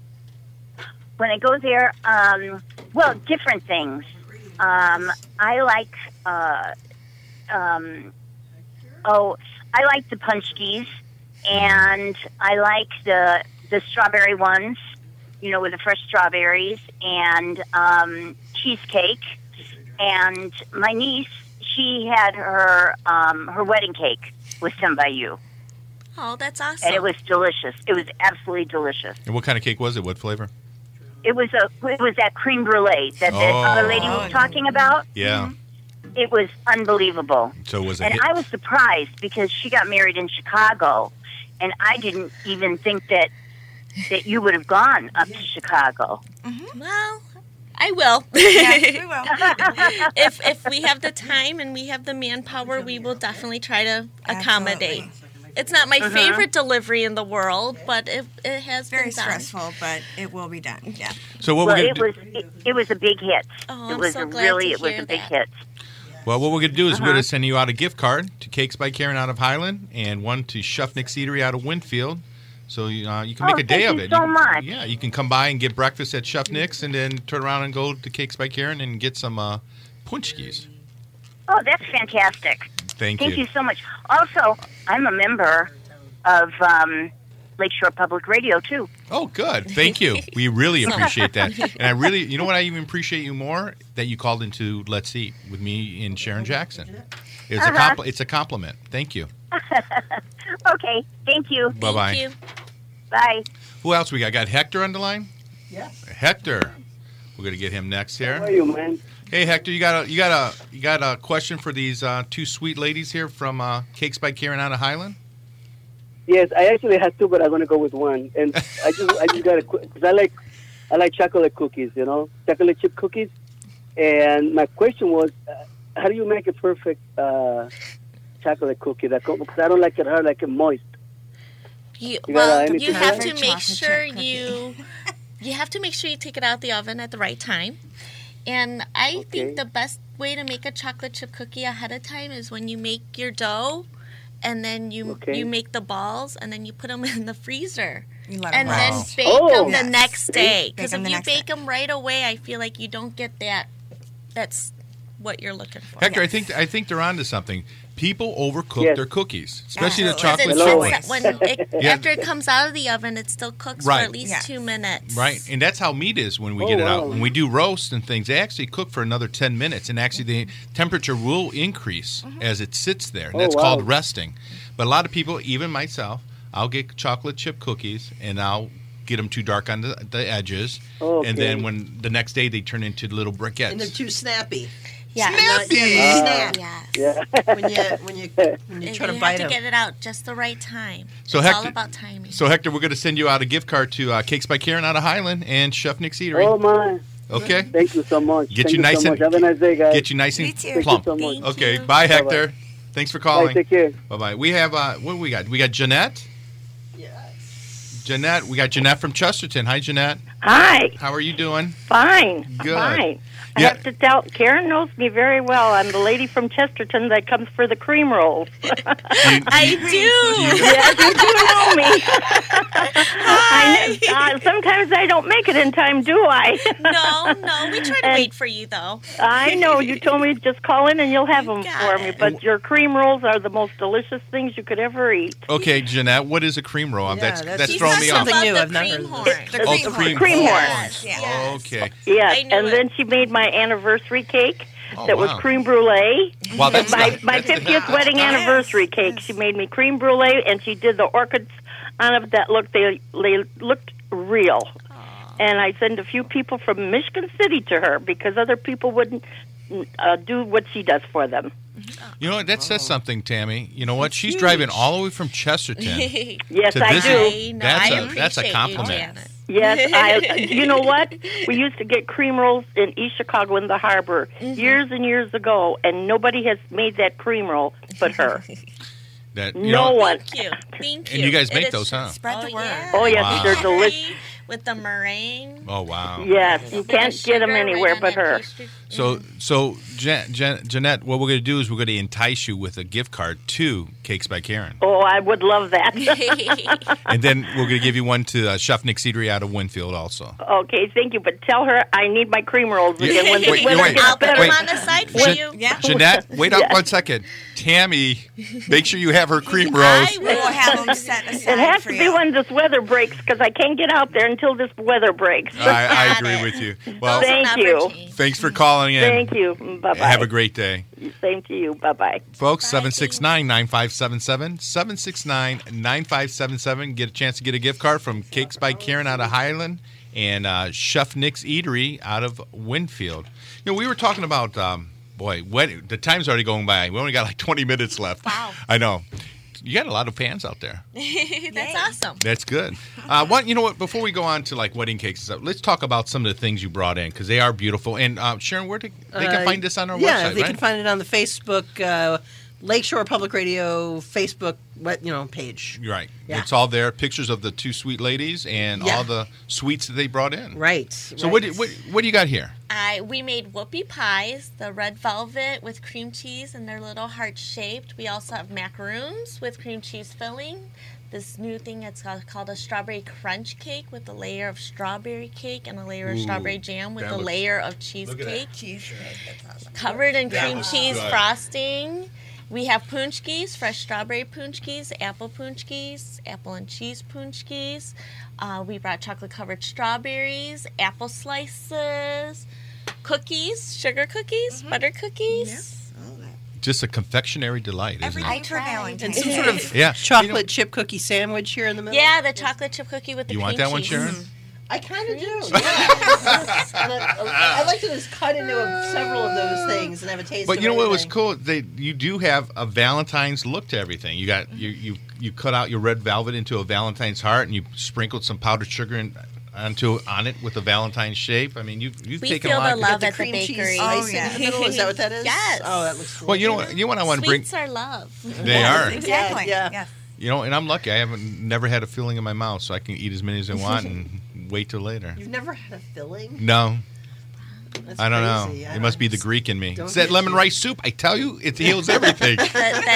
[SPEAKER 9] When I go there, um, well, different things. Um, I like, uh, um, oh, I like the punchkis, and I like the the strawberry ones, you know, with the fresh strawberries, and um, cheesecake. And my niece, she had her um, her wedding cake was done by you,
[SPEAKER 4] Oh, that's awesome.
[SPEAKER 9] and it was delicious. It was absolutely delicious.
[SPEAKER 1] And what kind of cake was it? What flavor?
[SPEAKER 9] It was a it was that creme brulee that the
[SPEAKER 1] Oh.
[SPEAKER 9] other lady was talking about.
[SPEAKER 1] Yeah.
[SPEAKER 9] It was unbelievable.
[SPEAKER 1] So it was a
[SPEAKER 9] And
[SPEAKER 1] hit.
[SPEAKER 9] I was surprised because she got married in Chicago, and I didn't even think that that you would have gone up to Chicago.
[SPEAKER 4] Well, I will.
[SPEAKER 5] Yes, we will.
[SPEAKER 4] if if we have the time and we have the manpower, we will definitely try to accommodate.
[SPEAKER 5] Absolutely.
[SPEAKER 4] It's not my
[SPEAKER 5] Uh-huh.
[SPEAKER 4] favorite delivery in the world, but it, it has
[SPEAKER 5] Very
[SPEAKER 4] been done.
[SPEAKER 5] stressful, but it will be done. Yeah.
[SPEAKER 1] So what
[SPEAKER 9] well,
[SPEAKER 1] we're
[SPEAKER 9] it
[SPEAKER 1] gonna
[SPEAKER 9] was it, it was a big hit.
[SPEAKER 4] Oh,
[SPEAKER 9] it
[SPEAKER 4] I'm
[SPEAKER 9] was
[SPEAKER 4] so
[SPEAKER 9] a
[SPEAKER 4] glad
[SPEAKER 9] really
[SPEAKER 4] to
[SPEAKER 9] it was
[SPEAKER 4] hear
[SPEAKER 9] a big
[SPEAKER 4] that.
[SPEAKER 9] hit.
[SPEAKER 1] Well, what we're going to do is we're
[SPEAKER 9] Uh-huh.
[SPEAKER 1] going to send you out a gift card to Cakes by Karen out of Highland and one to Chef Nick's Eatery out of Winfield. So uh, you can make
[SPEAKER 9] Oh,
[SPEAKER 1] a day
[SPEAKER 9] thank
[SPEAKER 1] of
[SPEAKER 9] you
[SPEAKER 1] it.
[SPEAKER 9] so
[SPEAKER 1] you can,
[SPEAKER 9] much.
[SPEAKER 1] Yeah, you can come by and get breakfast at Chef Nick's and then turn around and go to Cakes by Karen and get some uh, punchkis.
[SPEAKER 9] Oh, that's fantastic.
[SPEAKER 1] Thank,
[SPEAKER 9] Thank you so much. Also, I'm a member of um, Lakeshore Public Radio, too.
[SPEAKER 1] Oh, good. Thank you. We really appreciate that. And I really, you know what I even appreciate you more? That you called into Let's Eat with me and Sharon Jackson. It's,
[SPEAKER 9] Uh-huh.
[SPEAKER 1] a, compl- it's a compliment. Thank you.
[SPEAKER 9] Okay, thank you.
[SPEAKER 1] Bye-bye.
[SPEAKER 4] Thank you.
[SPEAKER 9] Bye.
[SPEAKER 1] Who else we got? Got Hector on the line?
[SPEAKER 3] Yes.
[SPEAKER 1] Hector. We're going to get him next here.
[SPEAKER 10] How are you, man?
[SPEAKER 1] Hey Hector, you got a you got a you got a question for these uh, two sweet ladies here from uh, Cakes by Karen out of Highland?
[SPEAKER 10] Yes, I actually had two, but I'm gonna go with one. And I just I just got a because I like I like chocolate cookies, you know, chocolate chip cookies. And my question was, uh, how do you make a perfect uh, chocolate cookie? That co- because I don't like it hard, like it moist.
[SPEAKER 4] You,
[SPEAKER 10] You got,
[SPEAKER 4] well,
[SPEAKER 10] uh, any
[SPEAKER 4] you have to
[SPEAKER 5] Perfect
[SPEAKER 4] make
[SPEAKER 5] chocolate
[SPEAKER 4] sure
[SPEAKER 5] chip cookie.
[SPEAKER 4] you you have to make sure you take it out of the oven at the right time. And I
[SPEAKER 10] Okay.
[SPEAKER 4] think the best way to make a chocolate chip cookie ahead of time is when you make your dough, and then you
[SPEAKER 10] Okay.
[SPEAKER 4] you make the balls, and then you put them in the freezer,
[SPEAKER 5] You let
[SPEAKER 4] and
[SPEAKER 5] 'em
[SPEAKER 4] then
[SPEAKER 5] rest.
[SPEAKER 4] bake
[SPEAKER 10] Oh.
[SPEAKER 4] them the
[SPEAKER 5] Yes.
[SPEAKER 4] next day.
[SPEAKER 5] Bake
[SPEAKER 4] Because
[SPEAKER 5] 'em
[SPEAKER 4] if
[SPEAKER 5] the
[SPEAKER 4] you
[SPEAKER 5] next
[SPEAKER 4] bake
[SPEAKER 5] day.
[SPEAKER 4] them right away, I feel like you don't get that. That's what you're looking for.
[SPEAKER 1] Hector, I
[SPEAKER 5] Yes.
[SPEAKER 1] think I think they're onto something. People overcook
[SPEAKER 10] Yes.
[SPEAKER 1] their cookies, especially the
[SPEAKER 5] Absolutely.
[SPEAKER 1] chocolate
[SPEAKER 4] Because
[SPEAKER 10] Hello.
[SPEAKER 1] chip
[SPEAKER 4] it's-
[SPEAKER 1] ones.
[SPEAKER 4] when it,
[SPEAKER 1] Yeah.
[SPEAKER 4] after it comes out of the oven, it still cooks
[SPEAKER 1] Right.
[SPEAKER 4] for at least
[SPEAKER 5] Yes.
[SPEAKER 4] two minutes.
[SPEAKER 1] Right, and that's how meat is when we
[SPEAKER 10] Oh,
[SPEAKER 1] get it
[SPEAKER 10] wow.
[SPEAKER 1] out. When we do roast and things, they actually cook for another ten minutes, and actually the temperature will increase as it sits there. And
[SPEAKER 10] Oh,
[SPEAKER 1] that's
[SPEAKER 10] wow.
[SPEAKER 1] called resting. But a lot of people, even myself, I'll get chocolate chip cookies, and I'll get them too dark on the, the edges,
[SPEAKER 10] Okay.
[SPEAKER 1] and then when the next day they turn into little
[SPEAKER 3] And they're
[SPEAKER 1] briquettes.
[SPEAKER 3] too snappy.
[SPEAKER 4] Yeah.
[SPEAKER 1] Snappy!
[SPEAKER 3] Yeah, snap.
[SPEAKER 4] Yes.
[SPEAKER 10] Yeah.
[SPEAKER 3] when you when you when you
[SPEAKER 4] And
[SPEAKER 3] try to
[SPEAKER 4] you
[SPEAKER 3] bite
[SPEAKER 4] have to
[SPEAKER 3] them.
[SPEAKER 4] get it out just the right time.
[SPEAKER 1] So
[SPEAKER 4] it's all
[SPEAKER 1] Hector-
[SPEAKER 4] about timing.
[SPEAKER 1] So Hector, we're going to send you out a gift card to uh, Cakes by Karen out of Highland and Chef Nick's Eatery.
[SPEAKER 10] Oh my!
[SPEAKER 1] Okay,
[SPEAKER 10] Thank you so much.
[SPEAKER 1] Get
[SPEAKER 10] Thank
[SPEAKER 1] you nice
[SPEAKER 10] so
[SPEAKER 1] and-
[SPEAKER 10] much. Have a nice day, guys.
[SPEAKER 1] get you nice
[SPEAKER 5] Me
[SPEAKER 1] and
[SPEAKER 5] too.
[SPEAKER 10] Thank
[SPEAKER 1] plump.
[SPEAKER 10] you so much.
[SPEAKER 4] Thank
[SPEAKER 1] Okay,
[SPEAKER 4] you.
[SPEAKER 1] bye
[SPEAKER 10] Bye-bye.
[SPEAKER 1] Hector. Thanks for
[SPEAKER 10] Bye.
[SPEAKER 1] calling.
[SPEAKER 10] Take care.
[SPEAKER 1] Bye bye. We have uh, what do we got? We got Jeanette. Jeanette, we got Jeanette from Chesterton. Hi, Jeanette.
[SPEAKER 11] Hi,
[SPEAKER 1] How are you doing?
[SPEAKER 11] fine.
[SPEAKER 1] Good.
[SPEAKER 11] Fine. I
[SPEAKER 1] Yeah.
[SPEAKER 11] have to tell, Karen knows me very well. I'm the lady from Chesterton that comes for the cream rolls.
[SPEAKER 4] I do.
[SPEAKER 11] Yes, you do know me. I, kn- uh, sometimes I don't make it in time, do I?
[SPEAKER 4] No, no, we try to
[SPEAKER 11] And-
[SPEAKER 4] wait for you though.
[SPEAKER 11] I know. You told me just call in and you'll have
[SPEAKER 4] You
[SPEAKER 11] them
[SPEAKER 4] got
[SPEAKER 11] for me.
[SPEAKER 4] it.
[SPEAKER 11] But your cream rolls are the most delicious things you could ever eat.
[SPEAKER 1] Okay, Jeanette, what is a cream roll?
[SPEAKER 3] Yeah,
[SPEAKER 1] that's
[SPEAKER 3] that's-
[SPEAKER 1] that's
[SPEAKER 4] She's
[SPEAKER 1] throwing me
[SPEAKER 4] talking
[SPEAKER 1] off.
[SPEAKER 3] Something
[SPEAKER 4] about
[SPEAKER 3] new,
[SPEAKER 4] the
[SPEAKER 3] I've never
[SPEAKER 4] cream
[SPEAKER 3] heard of
[SPEAKER 4] horn.
[SPEAKER 5] The
[SPEAKER 1] Oh,
[SPEAKER 5] cream
[SPEAKER 1] the cream
[SPEAKER 11] Cream
[SPEAKER 1] horn.
[SPEAKER 5] Yes, yes.
[SPEAKER 1] Oh, okay.
[SPEAKER 11] Yes,
[SPEAKER 4] I knew
[SPEAKER 11] and
[SPEAKER 4] it.
[SPEAKER 11] then she made my anniversary cake
[SPEAKER 1] Oh,
[SPEAKER 11] that was
[SPEAKER 1] wow.
[SPEAKER 11] creme brulee.
[SPEAKER 1] Wow, that's
[SPEAKER 11] my
[SPEAKER 1] not-
[SPEAKER 11] my
[SPEAKER 1] that's-
[SPEAKER 11] fiftieth wedding
[SPEAKER 5] Yes.
[SPEAKER 11] anniversary cake. She made me creme brulee, and she did the orchids on it that looked they they looked real. And I sent a few people from Michigan City to her because other people wouldn't uh, do what she does for them.
[SPEAKER 1] You know what? That says something, Tammy. You know what? She's driving all the way from Chesterton.
[SPEAKER 11] Yes,
[SPEAKER 1] to
[SPEAKER 11] I
[SPEAKER 1] visit-
[SPEAKER 11] do.
[SPEAKER 4] I know.
[SPEAKER 1] That's
[SPEAKER 4] I
[SPEAKER 1] a-
[SPEAKER 4] appreciate
[SPEAKER 1] that's a
[SPEAKER 4] you,
[SPEAKER 1] compliment.
[SPEAKER 4] Janet.
[SPEAKER 11] Yes, I. You know what? We used to get cream rolls in East Chicago in the harbor
[SPEAKER 4] Mm-hmm.
[SPEAKER 11] years and years ago, and nobody has made that cream roll but her.
[SPEAKER 1] That you
[SPEAKER 11] No
[SPEAKER 1] know,
[SPEAKER 11] one.
[SPEAKER 4] Thank you. Thank you.
[SPEAKER 1] And you guys
[SPEAKER 4] It
[SPEAKER 1] make
[SPEAKER 4] is-
[SPEAKER 1] those, huh?
[SPEAKER 5] Spread
[SPEAKER 4] Oh,
[SPEAKER 5] the word.
[SPEAKER 4] yeah.
[SPEAKER 11] Oh, yes,
[SPEAKER 1] Wow.
[SPEAKER 11] they're delicious.
[SPEAKER 4] With the meringue.
[SPEAKER 1] Oh wow.
[SPEAKER 11] Yes, you
[SPEAKER 4] Bit of
[SPEAKER 11] can't get them
[SPEAKER 4] sugar
[SPEAKER 11] anywhere
[SPEAKER 4] right on
[SPEAKER 11] but
[SPEAKER 4] that
[SPEAKER 11] her.
[SPEAKER 4] pastry.
[SPEAKER 1] So, so Jan, Jan, Jeanette, what we're going to do is we're going to entice you with a gift card to Cakes by Karen,
[SPEAKER 11] Oh, I would love that.
[SPEAKER 1] and then we're going to give you one to uh, Chef Nick's Eatery out of Winfield, also.
[SPEAKER 11] Okay, thank you. But tell her I need my cream rolls again when
[SPEAKER 1] Wait,
[SPEAKER 11] the weather
[SPEAKER 1] wait,
[SPEAKER 11] gets
[SPEAKER 4] I'll put
[SPEAKER 11] better.
[SPEAKER 1] wait.
[SPEAKER 4] them on the side for
[SPEAKER 1] Jan-
[SPEAKER 4] you.
[SPEAKER 5] Yeah.
[SPEAKER 1] Jeanette, wait up
[SPEAKER 11] Yeah.
[SPEAKER 1] one second. Tammy, make sure you have her cream rolls.
[SPEAKER 4] I
[SPEAKER 5] We will
[SPEAKER 4] will.
[SPEAKER 5] have them set aside
[SPEAKER 11] It has
[SPEAKER 5] for
[SPEAKER 11] to be
[SPEAKER 5] you.
[SPEAKER 11] when this weather breaks because I can't get out there until this weather breaks.
[SPEAKER 1] I, I
[SPEAKER 4] Got
[SPEAKER 1] agree
[SPEAKER 4] it.
[SPEAKER 1] with you. Well,
[SPEAKER 4] Those will
[SPEAKER 11] Thank
[SPEAKER 4] never
[SPEAKER 11] you.
[SPEAKER 4] change.
[SPEAKER 1] thanks for calling in.
[SPEAKER 11] Thank you. Bye bye.
[SPEAKER 1] Have a great day.
[SPEAKER 11] Same to you. Bye bye.
[SPEAKER 1] Folks,
[SPEAKER 4] Bye,
[SPEAKER 1] seven six nine, nine five seven seven, seven six nine, nine five seven seven. Get a chance to get a gift card from Cakes by Karen out of Highland and uh, Chef Nick's Eatery out of Winfield. You know, we were talking about, um, boy, what, the time's already going by. We only got like twenty minutes left.
[SPEAKER 4] Wow.
[SPEAKER 1] I know. You got a lot of fans out there.
[SPEAKER 4] That's awesome.
[SPEAKER 1] That's good. Uh, what you know what? Before we go on to like wedding cakes and stuff, let's talk about some of the things you brought in because they are beautiful. And uh, Sharon, where do, they can
[SPEAKER 3] Uh,
[SPEAKER 1] find this on our
[SPEAKER 3] yeah,
[SPEAKER 1] website,
[SPEAKER 3] they
[SPEAKER 1] right?
[SPEAKER 3] can find it on the Facebook uh, Lakeshore Public Radio Facebook, what you know, page.
[SPEAKER 1] Right.
[SPEAKER 3] Yeah.
[SPEAKER 1] It's all there. Pictures of the two sweet ladies and
[SPEAKER 3] Yeah.
[SPEAKER 1] all the sweets that they brought in.
[SPEAKER 3] Right.
[SPEAKER 1] So
[SPEAKER 3] right.
[SPEAKER 1] what, do- what what do you got here?
[SPEAKER 4] I we made whoopie pies, the red velvet with cream cheese, and they're little heart shaped. We also have macaroons with cream cheese filling. This new thing it's called, called a strawberry crunch cake with a layer of strawberry cake and a layer of
[SPEAKER 1] Ooh,
[SPEAKER 4] strawberry jam with
[SPEAKER 1] that
[SPEAKER 4] a
[SPEAKER 1] looks-
[SPEAKER 4] layer of
[SPEAKER 1] look at
[SPEAKER 4] cheesecake.
[SPEAKER 1] that.
[SPEAKER 5] Cheesecake, that's awesome.
[SPEAKER 4] Covered in
[SPEAKER 1] That
[SPEAKER 4] cream
[SPEAKER 1] looks
[SPEAKER 4] cheese
[SPEAKER 1] good.
[SPEAKER 4] frosting. We have punchkis, fresh strawberry punchkis, apple punchkis, apple and cheese punchkis. Uh, we brought chocolate covered strawberries, apple slices, cookies, sugar cookies, butter cookies.
[SPEAKER 1] Just a confectionery delight, isn't
[SPEAKER 5] Everything
[SPEAKER 1] it?
[SPEAKER 5] for Valentine's
[SPEAKER 3] And some
[SPEAKER 5] Day.
[SPEAKER 3] sort of
[SPEAKER 1] Yeah.
[SPEAKER 3] chocolate
[SPEAKER 1] You know-
[SPEAKER 3] chip cookie sandwich here in the middle.
[SPEAKER 4] Yeah, the chocolate chip cookie with the
[SPEAKER 1] You
[SPEAKER 4] cream
[SPEAKER 1] want that one,
[SPEAKER 4] cheese.
[SPEAKER 1] Sharon?
[SPEAKER 3] I kind of do. Yeah. And I, I like to just cut into a, several of those things and have a taste.
[SPEAKER 1] But
[SPEAKER 3] of
[SPEAKER 1] you know what was
[SPEAKER 3] everything.
[SPEAKER 1] cool? They you do have a Valentine's look to everything. You got you you you cut out your red velvet into a Valentine's heart, and you sprinkled some powdered sugar in, onto on it with a Valentine's shape. I mean, you you've
[SPEAKER 4] We
[SPEAKER 1] taken
[SPEAKER 4] feel
[SPEAKER 1] a lot.
[SPEAKER 4] the love
[SPEAKER 3] the
[SPEAKER 4] at the
[SPEAKER 3] cream cheese
[SPEAKER 4] bakery.
[SPEAKER 3] slice
[SPEAKER 5] Oh,
[SPEAKER 3] in
[SPEAKER 5] yeah.
[SPEAKER 3] the middle. Is that what that is?
[SPEAKER 4] Yes.
[SPEAKER 3] Oh, that looks.
[SPEAKER 1] Well, you know what? You know what I want to bring.
[SPEAKER 4] Sweets are love.
[SPEAKER 1] They are.
[SPEAKER 5] Exactly.
[SPEAKER 3] Yeah, yeah.
[SPEAKER 5] Yes.
[SPEAKER 1] You know, and I'm lucky. I haven't never had a filling in my mouth, so I can eat as many as I want and wait till later.
[SPEAKER 3] You've never had a filling?
[SPEAKER 1] No,
[SPEAKER 3] That's
[SPEAKER 1] I don't
[SPEAKER 3] crazy.
[SPEAKER 1] know.
[SPEAKER 3] I
[SPEAKER 1] It must
[SPEAKER 3] don't-
[SPEAKER 1] be the Greek in me.
[SPEAKER 3] Don't
[SPEAKER 1] It's that
[SPEAKER 3] get
[SPEAKER 1] lemon
[SPEAKER 3] you.
[SPEAKER 1] rice soup. I tell you, it heals everything.
[SPEAKER 4] That,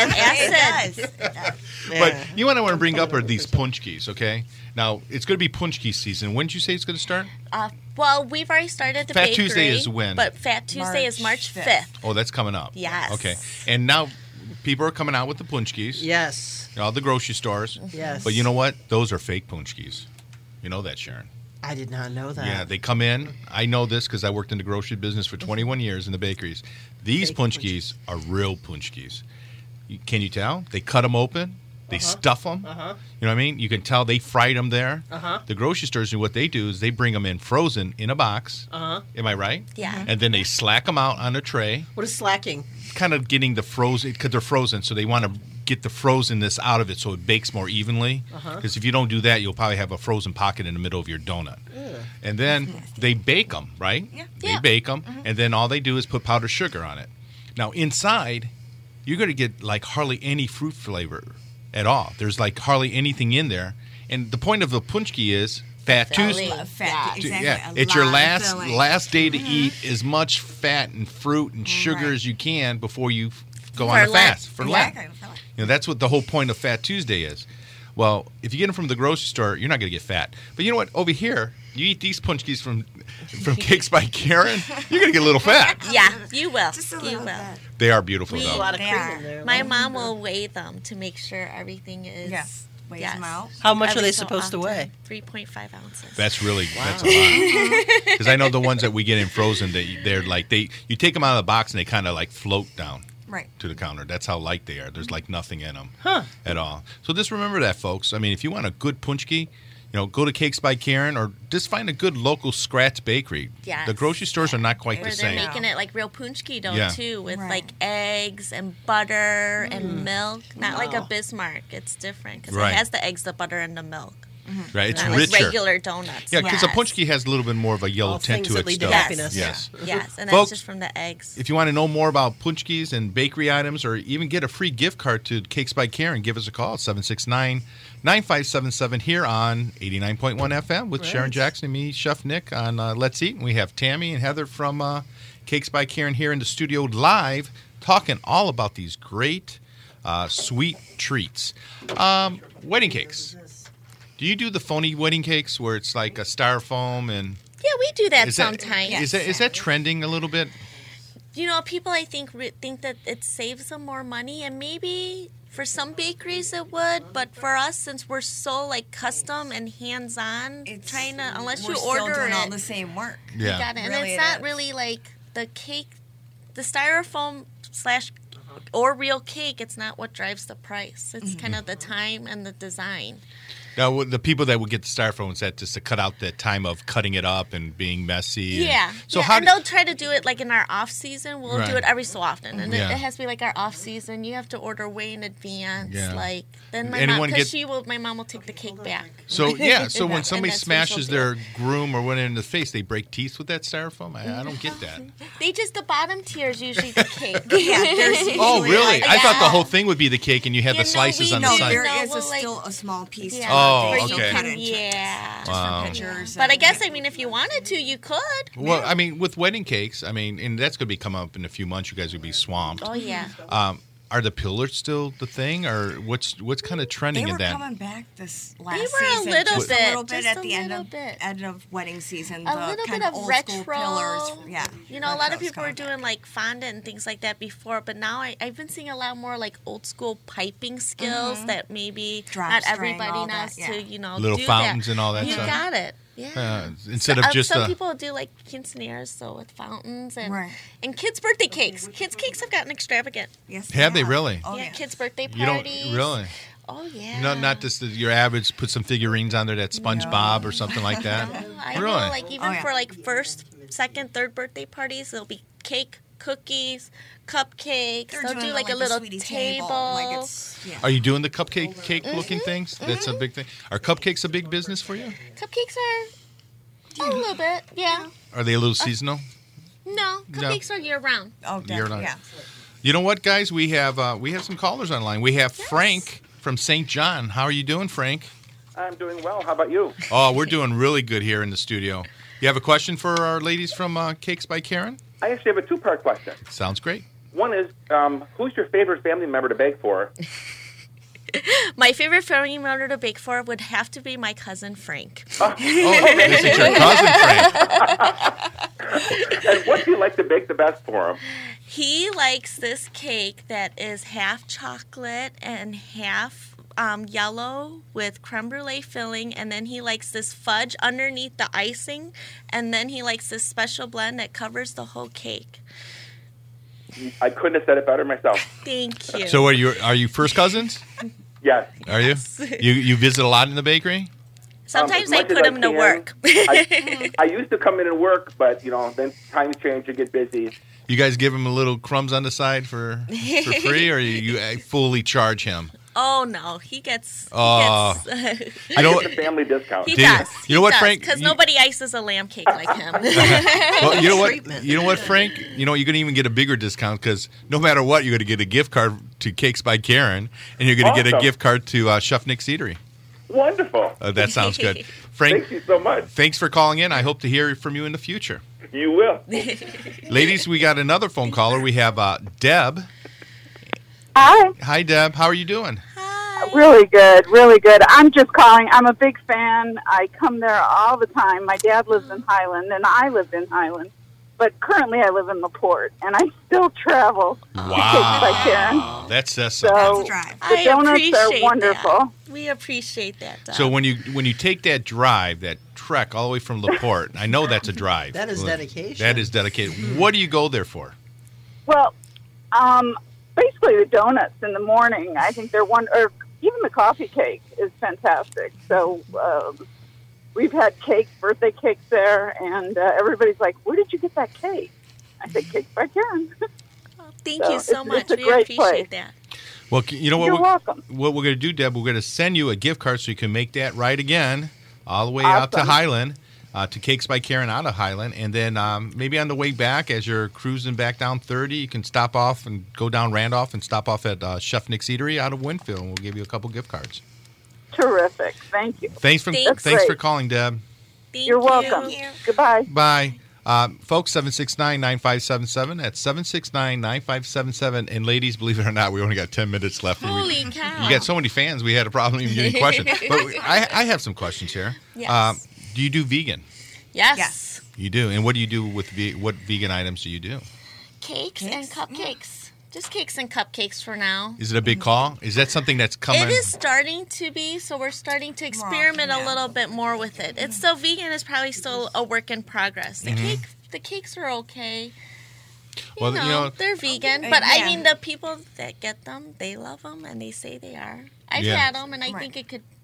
[SPEAKER 4] that
[SPEAKER 5] It
[SPEAKER 4] acid.
[SPEAKER 5] does. It does.
[SPEAKER 1] But
[SPEAKER 3] Yeah.
[SPEAKER 1] you want to want to bring up are these punchkis, okay? Now it's going to be punchki season. When did you say it's going to start?
[SPEAKER 4] Uh, well, we've already started the
[SPEAKER 1] Fat
[SPEAKER 4] bakery.
[SPEAKER 1] Tuesday is when?
[SPEAKER 4] But Fat Tuesday is
[SPEAKER 5] March
[SPEAKER 4] March
[SPEAKER 5] fifth.
[SPEAKER 4] fifth.
[SPEAKER 1] Oh, that's coming up.
[SPEAKER 4] Yes.
[SPEAKER 1] Okay. And now people are coming out with the punchkis.
[SPEAKER 3] Yes.
[SPEAKER 1] All the grocery stores.
[SPEAKER 3] Yes.
[SPEAKER 1] But you know what? Those are fake punchkis. You know that, Sharon.
[SPEAKER 3] I did not know that.
[SPEAKER 1] Yeah, they come in. I know this because I worked in the grocery business for twenty-one years in the bakeries. These
[SPEAKER 3] Fake
[SPEAKER 1] punchkis are real punchkis. You- Can you tell? They cut them open. They stuff them.
[SPEAKER 3] Uh-huh.
[SPEAKER 1] You know what I mean? You can tell they fried them there.
[SPEAKER 3] Uh-huh.
[SPEAKER 1] The grocery stores, what they do is they bring them in frozen in a box.
[SPEAKER 3] Uh-huh.
[SPEAKER 1] Am I right?
[SPEAKER 4] Yeah.
[SPEAKER 1] And then they slack them out on a tray,
[SPEAKER 3] What is slacking?
[SPEAKER 1] kind of getting the frozen, because they're frozen, so they want to get the frozenness out of it so it bakes more evenly.
[SPEAKER 3] Uh-huh.
[SPEAKER 1] Because if you don't do that, you'll probably have a frozen pocket in the middle of your donut. And then they bake them, right?
[SPEAKER 5] Yeah.
[SPEAKER 1] They
[SPEAKER 4] Yeah.
[SPEAKER 1] bake them, and then all they do is put powdered sugar on it. Now, inside, you're going to get like hardly any fruit flavor at all. There's like hardly anything in there. And the point of the punchki is Fat Tuesday.
[SPEAKER 5] Love fat. Exactly.
[SPEAKER 1] Yeah,
[SPEAKER 5] A
[SPEAKER 1] it's your
[SPEAKER 5] lot of
[SPEAKER 1] last
[SPEAKER 5] filling.
[SPEAKER 1] last day to eat as much fat and fruit and sugar
[SPEAKER 5] Right.
[SPEAKER 1] as you can before you f- go
[SPEAKER 4] For
[SPEAKER 1] on a
[SPEAKER 4] Lent.
[SPEAKER 1] fast for Lent.
[SPEAKER 5] Exactly. For Lent.
[SPEAKER 1] You know, that's what the whole point of Fat Tuesday is. Well, if you get them from the grocery store, you're not going to get fat. But you know what? Over here, you eat these punchkis from from Cakes by Karen, you're going to get a little fat.
[SPEAKER 4] Yeah, you will.
[SPEAKER 5] Just a
[SPEAKER 4] You
[SPEAKER 5] little
[SPEAKER 4] will.
[SPEAKER 5] bit.
[SPEAKER 1] They are beautiful,
[SPEAKER 3] A
[SPEAKER 1] though.
[SPEAKER 3] lot of
[SPEAKER 5] They
[SPEAKER 3] cream
[SPEAKER 5] are.
[SPEAKER 3] in there.
[SPEAKER 4] My mom will weigh them to make sure everything is.
[SPEAKER 5] Yes. Weighs
[SPEAKER 4] yes.
[SPEAKER 5] them out.
[SPEAKER 3] How much
[SPEAKER 4] Every
[SPEAKER 3] are they
[SPEAKER 4] so
[SPEAKER 3] supposed to
[SPEAKER 4] often.
[SPEAKER 3] weigh?
[SPEAKER 4] three point five ounces.
[SPEAKER 1] That's really that's a lot. Because I know the ones that we get in frozen, they they're like they you take them out of the box and they kind of like float down
[SPEAKER 5] Right.
[SPEAKER 1] to the counter. That's how light they are. There's like nothing in them
[SPEAKER 3] Huh.
[SPEAKER 1] at all. So just remember that, folks. I mean, if you want a good punchki, you know, go to Cakes by Karen or just find a good local scratch bakery.
[SPEAKER 4] Yes.
[SPEAKER 1] The grocery stores are not quite
[SPEAKER 4] Where
[SPEAKER 1] the
[SPEAKER 4] they're
[SPEAKER 1] same.
[SPEAKER 4] making it like real punchki dough
[SPEAKER 1] Yeah.
[SPEAKER 4] too, with
[SPEAKER 5] Right.
[SPEAKER 4] like eggs and butter and milk. Not like a
[SPEAKER 3] Wow.
[SPEAKER 4] Bismarck. It's different because
[SPEAKER 1] Right.
[SPEAKER 4] it has the eggs, the butter, and the milk.
[SPEAKER 1] Right? It's
[SPEAKER 4] Not like
[SPEAKER 1] richer.
[SPEAKER 4] regular donuts.
[SPEAKER 1] Yeah, because a
[SPEAKER 4] Yes.
[SPEAKER 1] punchki has a little bit more of a yellow
[SPEAKER 3] All
[SPEAKER 1] tint
[SPEAKER 3] things
[SPEAKER 1] to
[SPEAKER 3] that
[SPEAKER 1] it
[SPEAKER 3] lead to
[SPEAKER 1] still.
[SPEAKER 3] happiness.
[SPEAKER 1] Yes.
[SPEAKER 4] Yes, and
[SPEAKER 1] Folks,
[SPEAKER 4] that's just from the eggs.
[SPEAKER 1] If you want to know more about punchkis and bakery items or even get a free gift card to Cakes by Karen, give us a call, seven six nine, nine five seven seven here on eighty-nine point one F M with
[SPEAKER 3] Right.
[SPEAKER 1] Sharon Jackson and me, Chef Nick, on uh, Let's Eat. And we have Tammy and Heather from uh, Cakes by Karen here in the studio live talking all about these great uh, sweet treats. Um, wedding cakes. Do you do the phony wedding cakes where it's like a styrofoam and...
[SPEAKER 4] Yeah, we do that
[SPEAKER 1] Is that,
[SPEAKER 4] sometimes.
[SPEAKER 1] is that is that trending a little bit?
[SPEAKER 4] You know, people I think re- think that it saves them more money, and maybe for some bakeries it would, but for us, since we're so like custom and hands-on,
[SPEAKER 5] It's,
[SPEAKER 4] trying to unless
[SPEAKER 5] we're
[SPEAKER 4] you
[SPEAKER 5] still
[SPEAKER 4] order
[SPEAKER 5] doing
[SPEAKER 4] it,
[SPEAKER 5] all the same work.
[SPEAKER 4] you
[SPEAKER 1] Yeah.
[SPEAKER 4] got it. And
[SPEAKER 5] Really
[SPEAKER 4] it's
[SPEAKER 5] it
[SPEAKER 4] not
[SPEAKER 5] is.
[SPEAKER 4] really like the cake, the styrofoam slash or real cake. It's not what drives the price. It's kind of the time and the design.
[SPEAKER 1] Now, the people that would get the styrofoam, is that just to cut out that time of cutting it up and being messy? and-
[SPEAKER 4] Yeah.
[SPEAKER 1] So
[SPEAKER 4] yeah.
[SPEAKER 1] how
[SPEAKER 4] and
[SPEAKER 1] do-
[SPEAKER 4] they'll try to do it like in our off season. We'll
[SPEAKER 1] Right.
[SPEAKER 4] do it every so often, and
[SPEAKER 1] Yeah.
[SPEAKER 4] it, it has to be like our off season. You have to order way in advance.
[SPEAKER 1] Yeah.
[SPEAKER 4] Like then my
[SPEAKER 1] Anyone
[SPEAKER 4] mom, because
[SPEAKER 1] get-
[SPEAKER 4] she will, my mom will take the cake back.
[SPEAKER 1] So, yeah, so when
[SPEAKER 4] And
[SPEAKER 1] somebody
[SPEAKER 4] that's what she'll
[SPEAKER 1] smashes
[SPEAKER 4] do.
[SPEAKER 1] their groom or whatever in the face, they break teeth with that styrofoam? I, I don't get that.
[SPEAKER 4] They just the bottom tier is usually the cake.
[SPEAKER 5] Yeah, there's
[SPEAKER 1] Oh,
[SPEAKER 5] usually,
[SPEAKER 1] really?
[SPEAKER 5] like-
[SPEAKER 1] I thought the
[SPEAKER 4] Yeah.
[SPEAKER 1] whole thing would be the cake and you had
[SPEAKER 4] You
[SPEAKER 1] the
[SPEAKER 4] know,
[SPEAKER 1] slices
[SPEAKER 4] we
[SPEAKER 1] on the
[SPEAKER 5] No,
[SPEAKER 1] side.
[SPEAKER 5] there
[SPEAKER 4] No,
[SPEAKER 5] is
[SPEAKER 4] well,
[SPEAKER 5] a,
[SPEAKER 4] like-
[SPEAKER 5] still a small piece.
[SPEAKER 4] Yeah.
[SPEAKER 5] to
[SPEAKER 1] Oh,
[SPEAKER 5] it that
[SPEAKER 4] Where
[SPEAKER 5] you
[SPEAKER 1] okay.
[SPEAKER 5] cut
[SPEAKER 4] can-
[SPEAKER 5] into
[SPEAKER 4] yeah.
[SPEAKER 5] just
[SPEAKER 1] Wow.
[SPEAKER 5] for pictures.
[SPEAKER 4] But I
[SPEAKER 5] and-
[SPEAKER 4] guess I mean if you wanted to, you could.
[SPEAKER 1] Well, I mean, with wedding cakes, I mean, and that's going to be coming up in a few months. You guys will be swamped.
[SPEAKER 4] Oh yeah.
[SPEAKER 1] Um, are the pillars still the thing, or what's what's kind of trending
[SPEAKER 5] They
[SPEAKER 1] in
[SPEAKER 5] were
[SPEAKER 1] that?
[SPEAKER 5] coming back this last
[SPEAKER 4] were a
[SPEAKER 5] season.
[SPEAKER 4] little
[SPEAKER 5] just
[SPEAKER 4] bit,
[SPEAKER 5] a little bit
[SPEAKER 4] just
[SPEAKER 5] at
[SPEAKER 4] a
[SPEAKER 5] the end
[SPEAKER 4] little
[SPEAKER 5] of
[SPEAKER 4] bit.
[SPEAKER 5] end of wedding season.
[SPEAKER 4] A
[SPEAKER 5] the
[SPEAKER 4] little
[SPEAKER 5] kind
[SPEAKER 4] bit
[SPEAKER 5] of
[SPEAKER 4] of
[SPEAKER 5] old
[SPEAKER 4] retro.
[SPEAKER 5] school pillars. Yeah,
[SPEAKER 4] You know, a lot of
[SPEAKER 5] retro's
[SPEAKER 4] people were
[SPEAKER 5] coming back.
[SPEAKER 4] doing like fondant and things like that before, but now I, I've been seeing a lot more like old school piping skills
[SPEAKER 5] Mhm.
[SPEAKER 4] that maybe
[SPEAKER 5] Drop
[SPEAKER 4] not
[SPEAKER 5] string,
[SPEAKER 4] everybody
[SPEAKER 5] all
[SPEAKER 4] knows
[SPEAKER 5] that, yeah.
[SPEAKER 4] to, you know,
[SPEAKER 1] Little
[SPEAKER 4] do
[SPEAKER 1] fountains
[SPEAKER 4] that.
[SPEAKER 1] and all that
[SPEAKER 4] You
[SPEAKER 1] stuff.
[SPEAKER 4] got it. Yeah.
[SPEAKER 1] Uh, instead
[SPEAKER 4] So,
[SPEAKER 1] of
[SPEAKER 4] uh,
[SPEAKER 1] just
[SPEAKER 4] some
[SPEAKER 1] a,
[SPEAKER 4] people do like quinceañeras, so with fountains and
[SPEAKER 5] Right.
[SPEAKER 4] and kids' birthday cakes. Kids' cakes have gotten extravagant.
[SPEAKER 5] Yes,
[SPEAKER 1] Have they really?
[SPEAKER 5] Oh,
[SPEAKER 4] yeah,
[SPEAKER 5] yeah.
[SPEAKER 4] kids' birthday
[SPEAKER 1] you don't
[SPEAKER 4] parties.
[SPEAKER 1] really.
[SPEAKER 4] Oh yeah.
[SPEAKER 1] No, not just the, your average. Put some figurines on there, that SpongeBob or something like that.
[SPEAKER 4] No, I
[SPEAKER 1] Really?
[SPEAKER 4] know, like even
[SPEAKER 5] Oh, yeah.
[SPEAKER 4] for like first, second, third birthday parties, there'll be cake, cookies, cupcakes.
[SPEAKER 5] They're
[SPEAKER 4] They'll
[SPEAKER 5] doing
[SPEAKER 4] do
[SPEAKER 5] it
[SPEAKER 4] like,
[SPEAKER 5] like
[SPEAKER 4] a
[SPEAKER 5] the
[SPEAKER 4] little
[SPEAKER 5] sweetie
[SPEAKER 4] table.
[SPEAKER 5] table, like it's yeah.
[SPEAKER 1] Are you doing the cupcake cake looking
[SPEAKER 4] Mm-hmm.
[SPEAKER 1] things? That's a big thing. Are cupcakes a big business for you?
[SPEAKER 4] Cupcakes are a little bit, yeah.
[SPEAKER 1] Are they a little seasonal?
[SPEAKER 4] No, cupcakes are year round.
[SPEAKER 5] Oh,
[SPEAKER 1] You're
[SPEAKER 5] def-
[SPEAKER 1] not-
[SPEAKER 5] yeah.
[SPEAKER 1] You know what, guys? We have uh, we have some callers online. We have Frank from Saint John. How are you doing, Frank?
[SPEAKER 12] I'm doing well. How about you?
[SPEAKER 1] Oh, we're doing really good here in the studio. You have a question for our ladies from uh, Cakes by Karen?
[SPEAKER 12] I actually have a two-part question.
[SPEAKER 1] Sounds great.
[SPEAKER 12] One is, um, who's your favorite family member to bake for?
[SPEAKER 4] My favorite family member to bake for would have to be my cousin Frank.
[SPEAKER 1] Oh, this is your cousin, Frank.
[SPEAKER 12] And what do you like to bake the best for him?
[SPEAKER 4] He likes this cake that is half chocolate and half um, yellow with creme brulee filling, and then he likes this fudge underneath the icing, and then he likes this special blend that covers the whole cake.
[SPEAKER 12] I couldn't have said it better myself.
[SPEAKER 4] Thank you.
[SPEAKER 1] So are you are you first cousins?
[SPEAKER 12] Yes.
[SPEAKER 1] Are you? You you visit a lot in the bakery?
[SPEAKER 4] Sometimes
[SPEAKER 12] Um,
[SPEAKER 4] I
[SPEAKER 12] as much as
[SPEAKER 4] put
[SPEAKER 12] I
[SPEAKER 4] him to
[SPEAKER 12] can.
[SPEAKER 4] work.
[SPEAKER 12] I, I used to come in and work, but, you know, then times change, you get busy.
[SPEAKER 1] You guys give him a little crumbs on the side for for free, or you, you uh, fully charge him?
[SPEAKER 4] Oh no, he gets.
[SPEAKER 1] Oh.
[SPEAKER 4] He gets
[SPEAKER 1] You know
[SPEAKER 12] I
[SPEAKER 1] what?
[SPEAKER 12] get the family discount.
[SPEAKER 4] he
[SPEAKER 1] Do you-
[SPEAKER 4] does.
[SPEAKER 1] you know what, Frank?
[SPEAKER 4] Because
[SPEAKER 1] You-
[SPEAKER 4] nobody ices a lamb cake like him.
[SPEAKER 1] Well, you know what?
[SPEAKER 3] Treatment.
[SPEAKER 1] You know what, Frank? You know you're gonna even get a bigger discount because no matter what, you're gonna get a gift card to Cakes by Karen, and you're gonna get a
[SPEAKER 12] Awesome.
[SPEAKER 1] gift card to uh, Chef Nick's Eatery.
[SPEAKER 12] Wonderful.
[SPEAKER 1] Uh, that sounds good, Frank.
[SPEAKER 12] Thank you so much.
[SPEAKER 1] Thanks for calling in. I hope to hear from you in the future.
[SPEAKER 12] You will.
[SPEAKER 1] Ladies, we got another phone caller. We have uh, Deb.
[SPEAKER 13] Hi.
[SPEAKER 1] Hi, Deb. How are you doing?
[SPEAKER 13] Really good, really good. I'm just calling. I'm a big fan. I come there all the time. My dad lives in Highland, and I lived in Highland. But currently I live in LaPorte, and I still travel to Cakes by Karen.
[SPEAKER 1] Wow, that says
[SPEAKER 13] So
[SPEAKER 1] something.
[SPEAKER 13] the
[SPEAKER 4] I
[SPEAKER 13] donuts
[SPEAKER 4] appreciate
[SPEAKER 13] are wonderful.
[SPEAKER 4] that. We appreciate that. Doc.
[SPEAKER 1] So when you when you take that drive, that trek all the way from LaPorte, I know that's a drive.
[SPEAKER 3] That is dedication.
[SPEAKER 1] That is dedicated. What do you go there for?
[SPEAKER 13] Well, um, basically the donuts in the morning, I think they're one, or even the coffee cake is fantastic. So um, we've had cakes, birthday cakes there, and uh, everybody's like, where did you get that cake? I said, Cakes by Karen.
[SPEAKER 4] Thank
[SPEAKER 13] So
[SPEAKER 4] you so
[SPEAKER 13] it's-
[SPEAKER 4] much.
[SPEAKER 13] it's a
[SPEAKER 4] we
[SPEAKER 13] great
[SPEAKER 4] appreciate
[SPEAKER 13] place.
[SPEAKER 4] that.
[SPEAKER 1] Well, you know what?
[SPEAKER 13] You're
[SPEAKER 1] we're,
[SPEAKER 13] welcome.
[SPEAKER 1] What we're going to do, Deb, we're going to send you a gift card so you can make that right again, all the way out to
[SPEAKER 13] Awesome.
[SPEAKER 1] Highland, uh, to Cakes by Karen out of Highland, and then um, maybe on the way back, as you're cruising back down thirty, you can stop off and go down Randolph and stop off at uh, Chef Nick's Eatery out of Winfield, and we'll give you a couple gift cards.
[SPEAKER 13] Terrific. Thank you.
[SPEAKER 1] Thanks for
[SPEAKER 4] Thanks.
[SPEAKER 1] thanks for
[SPEAKER 13] Great.
[SPEAKER 1] calling, Deb.
[SPEAKER 4] Thank
[SPEAKER 13] You're
[SPEAKER 4] you.
[SPEAKER 13] welcome. Goodbye.
[SPEAKER 1] Bye. Um, folks, seven six nine, nine five seven seven. That's seven six nine, nine five seven seven. And ladies, believe it or not, we only got ten minutes left. and we-
[SPEAKER 4] Holy cow.
[SPEAKER 1] You got so many fans, we had a problem even getting questions. But I, I have some questions here.
[SPEAKER 4] Yes.
[SPEAKER 1] Um, do you do vegan?
[SPEAKER 4] Yes.
[SPEAKER 5] Yes.
[SPEAKER 1] You do. And what do you do with ve- what vegan items do you do?
[SPEAKER 4] Cakes, and
[SPEAKER 5] Cakes?
[SPEAKER 4] cupcakes. Just cakes and cupcakes for now.
[SPEAKER 1] Is it a big call? Is that something that's coming?
[SPEAKER 4] It is starting to be, so we're starting to experiment
[SPEAKER 5] yeah.
[SPEAKER 4] a little bit more with it. It's still vegan is probably still a work in progress. The cake, the cakes are okay. You,
[SPEAKER 1] Mm-hmm. Well,
[SPEAKER 4] know,
[SPEAKER 1] you know-
[SPEAKER 4] they're vegan,
[SPEAKER 5] Uh,
[SPEAKER 4] but I
[SPEAKER 5] yeah.
[SPEAKER 4] mean the people that get them, they love them and they say they are. I've
[SPEAKER 1] Yeah.
[SPEAKER 4] had them, and I
[SPEAKER 5] Right.
[SPEAKER 4] think it could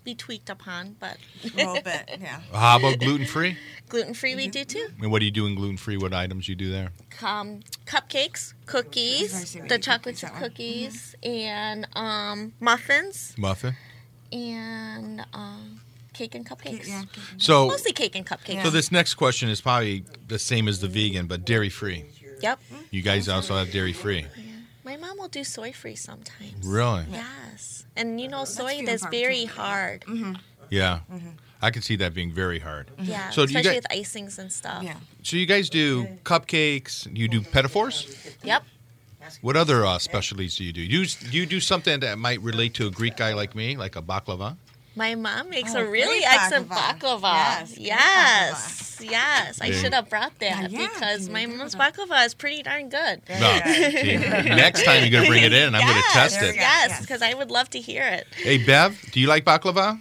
[SPEAKER 4] be tweaked upon, but
[SPEAKER 5] a little bit, yeah.
[SPEAKER 1] How about gluten-free?
[SPEAKER 4] Gluten-free we do too.
[SPEAKER 1] And what do you do in gluten-free? What items you do there?
[SPEAKER 4] Um, cupcakes, cookies, the chocolate chip cookies,
[SPEAKER 5] Mm-hmm.
[SPEAKER 4] and um, muffins,
[SPEAKER 1] Muffin.
[SPEAKER 4] and um, cake and cupcakes.
[SPEAKER 5] Yeah.
[SPEAKER 1] So
[SPEAKER 4] Mostly cake and cupcakes.
[SPEAKER 1] So this next question is probably the same as the vegan, but dairy-free.
[SPEAKER 4] Yep.
[SPEAKER 1] You guys also have dairy-free.
[SPEAKER 4] My mom will do soy-free sometimes.
[SPEAKER 1] Really?
[SPEAKER 4] Yes. And you know, soy
[SPEAKER 5] few
[SPEAKER 4] is
[SPEAKER 5] and far
[SPEAKER 4] very
[SPEAKER 5] between.
[SPEAKER 4] hard.
[SPEAKER 5] Mm-hmm.
[SPEAKER 1] Yeah. I can see that being very hard.
[SPEAKER 4] Yeah,
[SPEAKER 1] So do you
[SPEAKER 4] especially
[SPEAKER 1] guys,
[SPEAKER 4] with icings and stuff.
[SPEAKER 5] Yeah.
[SPEAKER 1] so you guys do cupcakes, you do pedophores?
[SPEAKER 4] Yep.
[SPEAKER 1] What other uh, specialties do you do? You do you do something that might relate to a Greek guy like me, like a baklava?
[SPEAKER 4] My mom makes
[SPEAKER 5] Oh,
[SPEAKER 4] a really
[SPEAKER 5] great
[SPEAKER 4] excellent
[SPEAKER 5] baklava.
[SPEAKER 4] baklava.
[SPEAKER 5] Yes,
[SPEAKER 4] Yes,
[SPEAKER 5] great
[SPEAKER 4] yes. I
[SPEAKER 1] Yeah.
[SPEAKER 4] should have brought that
[SPEAKER 5] Yeah, yeah,
[SPEAKER 4] because
[SPEAKER 5] you
[SPEAKER 4] my
[SPEAKER 5] need
[SPEAKER 4] mom's
[SPEAKER 5] that.
[SPEAKER 4] baklava is pretty darn good.
[SPEAKER 1] No. See, next time you're going to bring it in, and I'm going to
[SPEAKER 4] Yes,
[SPEAKER 1] test
[SPEAKER 5] There
[SPEAKER 1] it.
[SPEAKER 5] we go.
[SPEAKER 4] Yes,
[SPEAKER 5] Yes.
[SPEAKER 4] because I would love to hear it.
[SPEAKER 1] Hey, Bev, do you like baklava?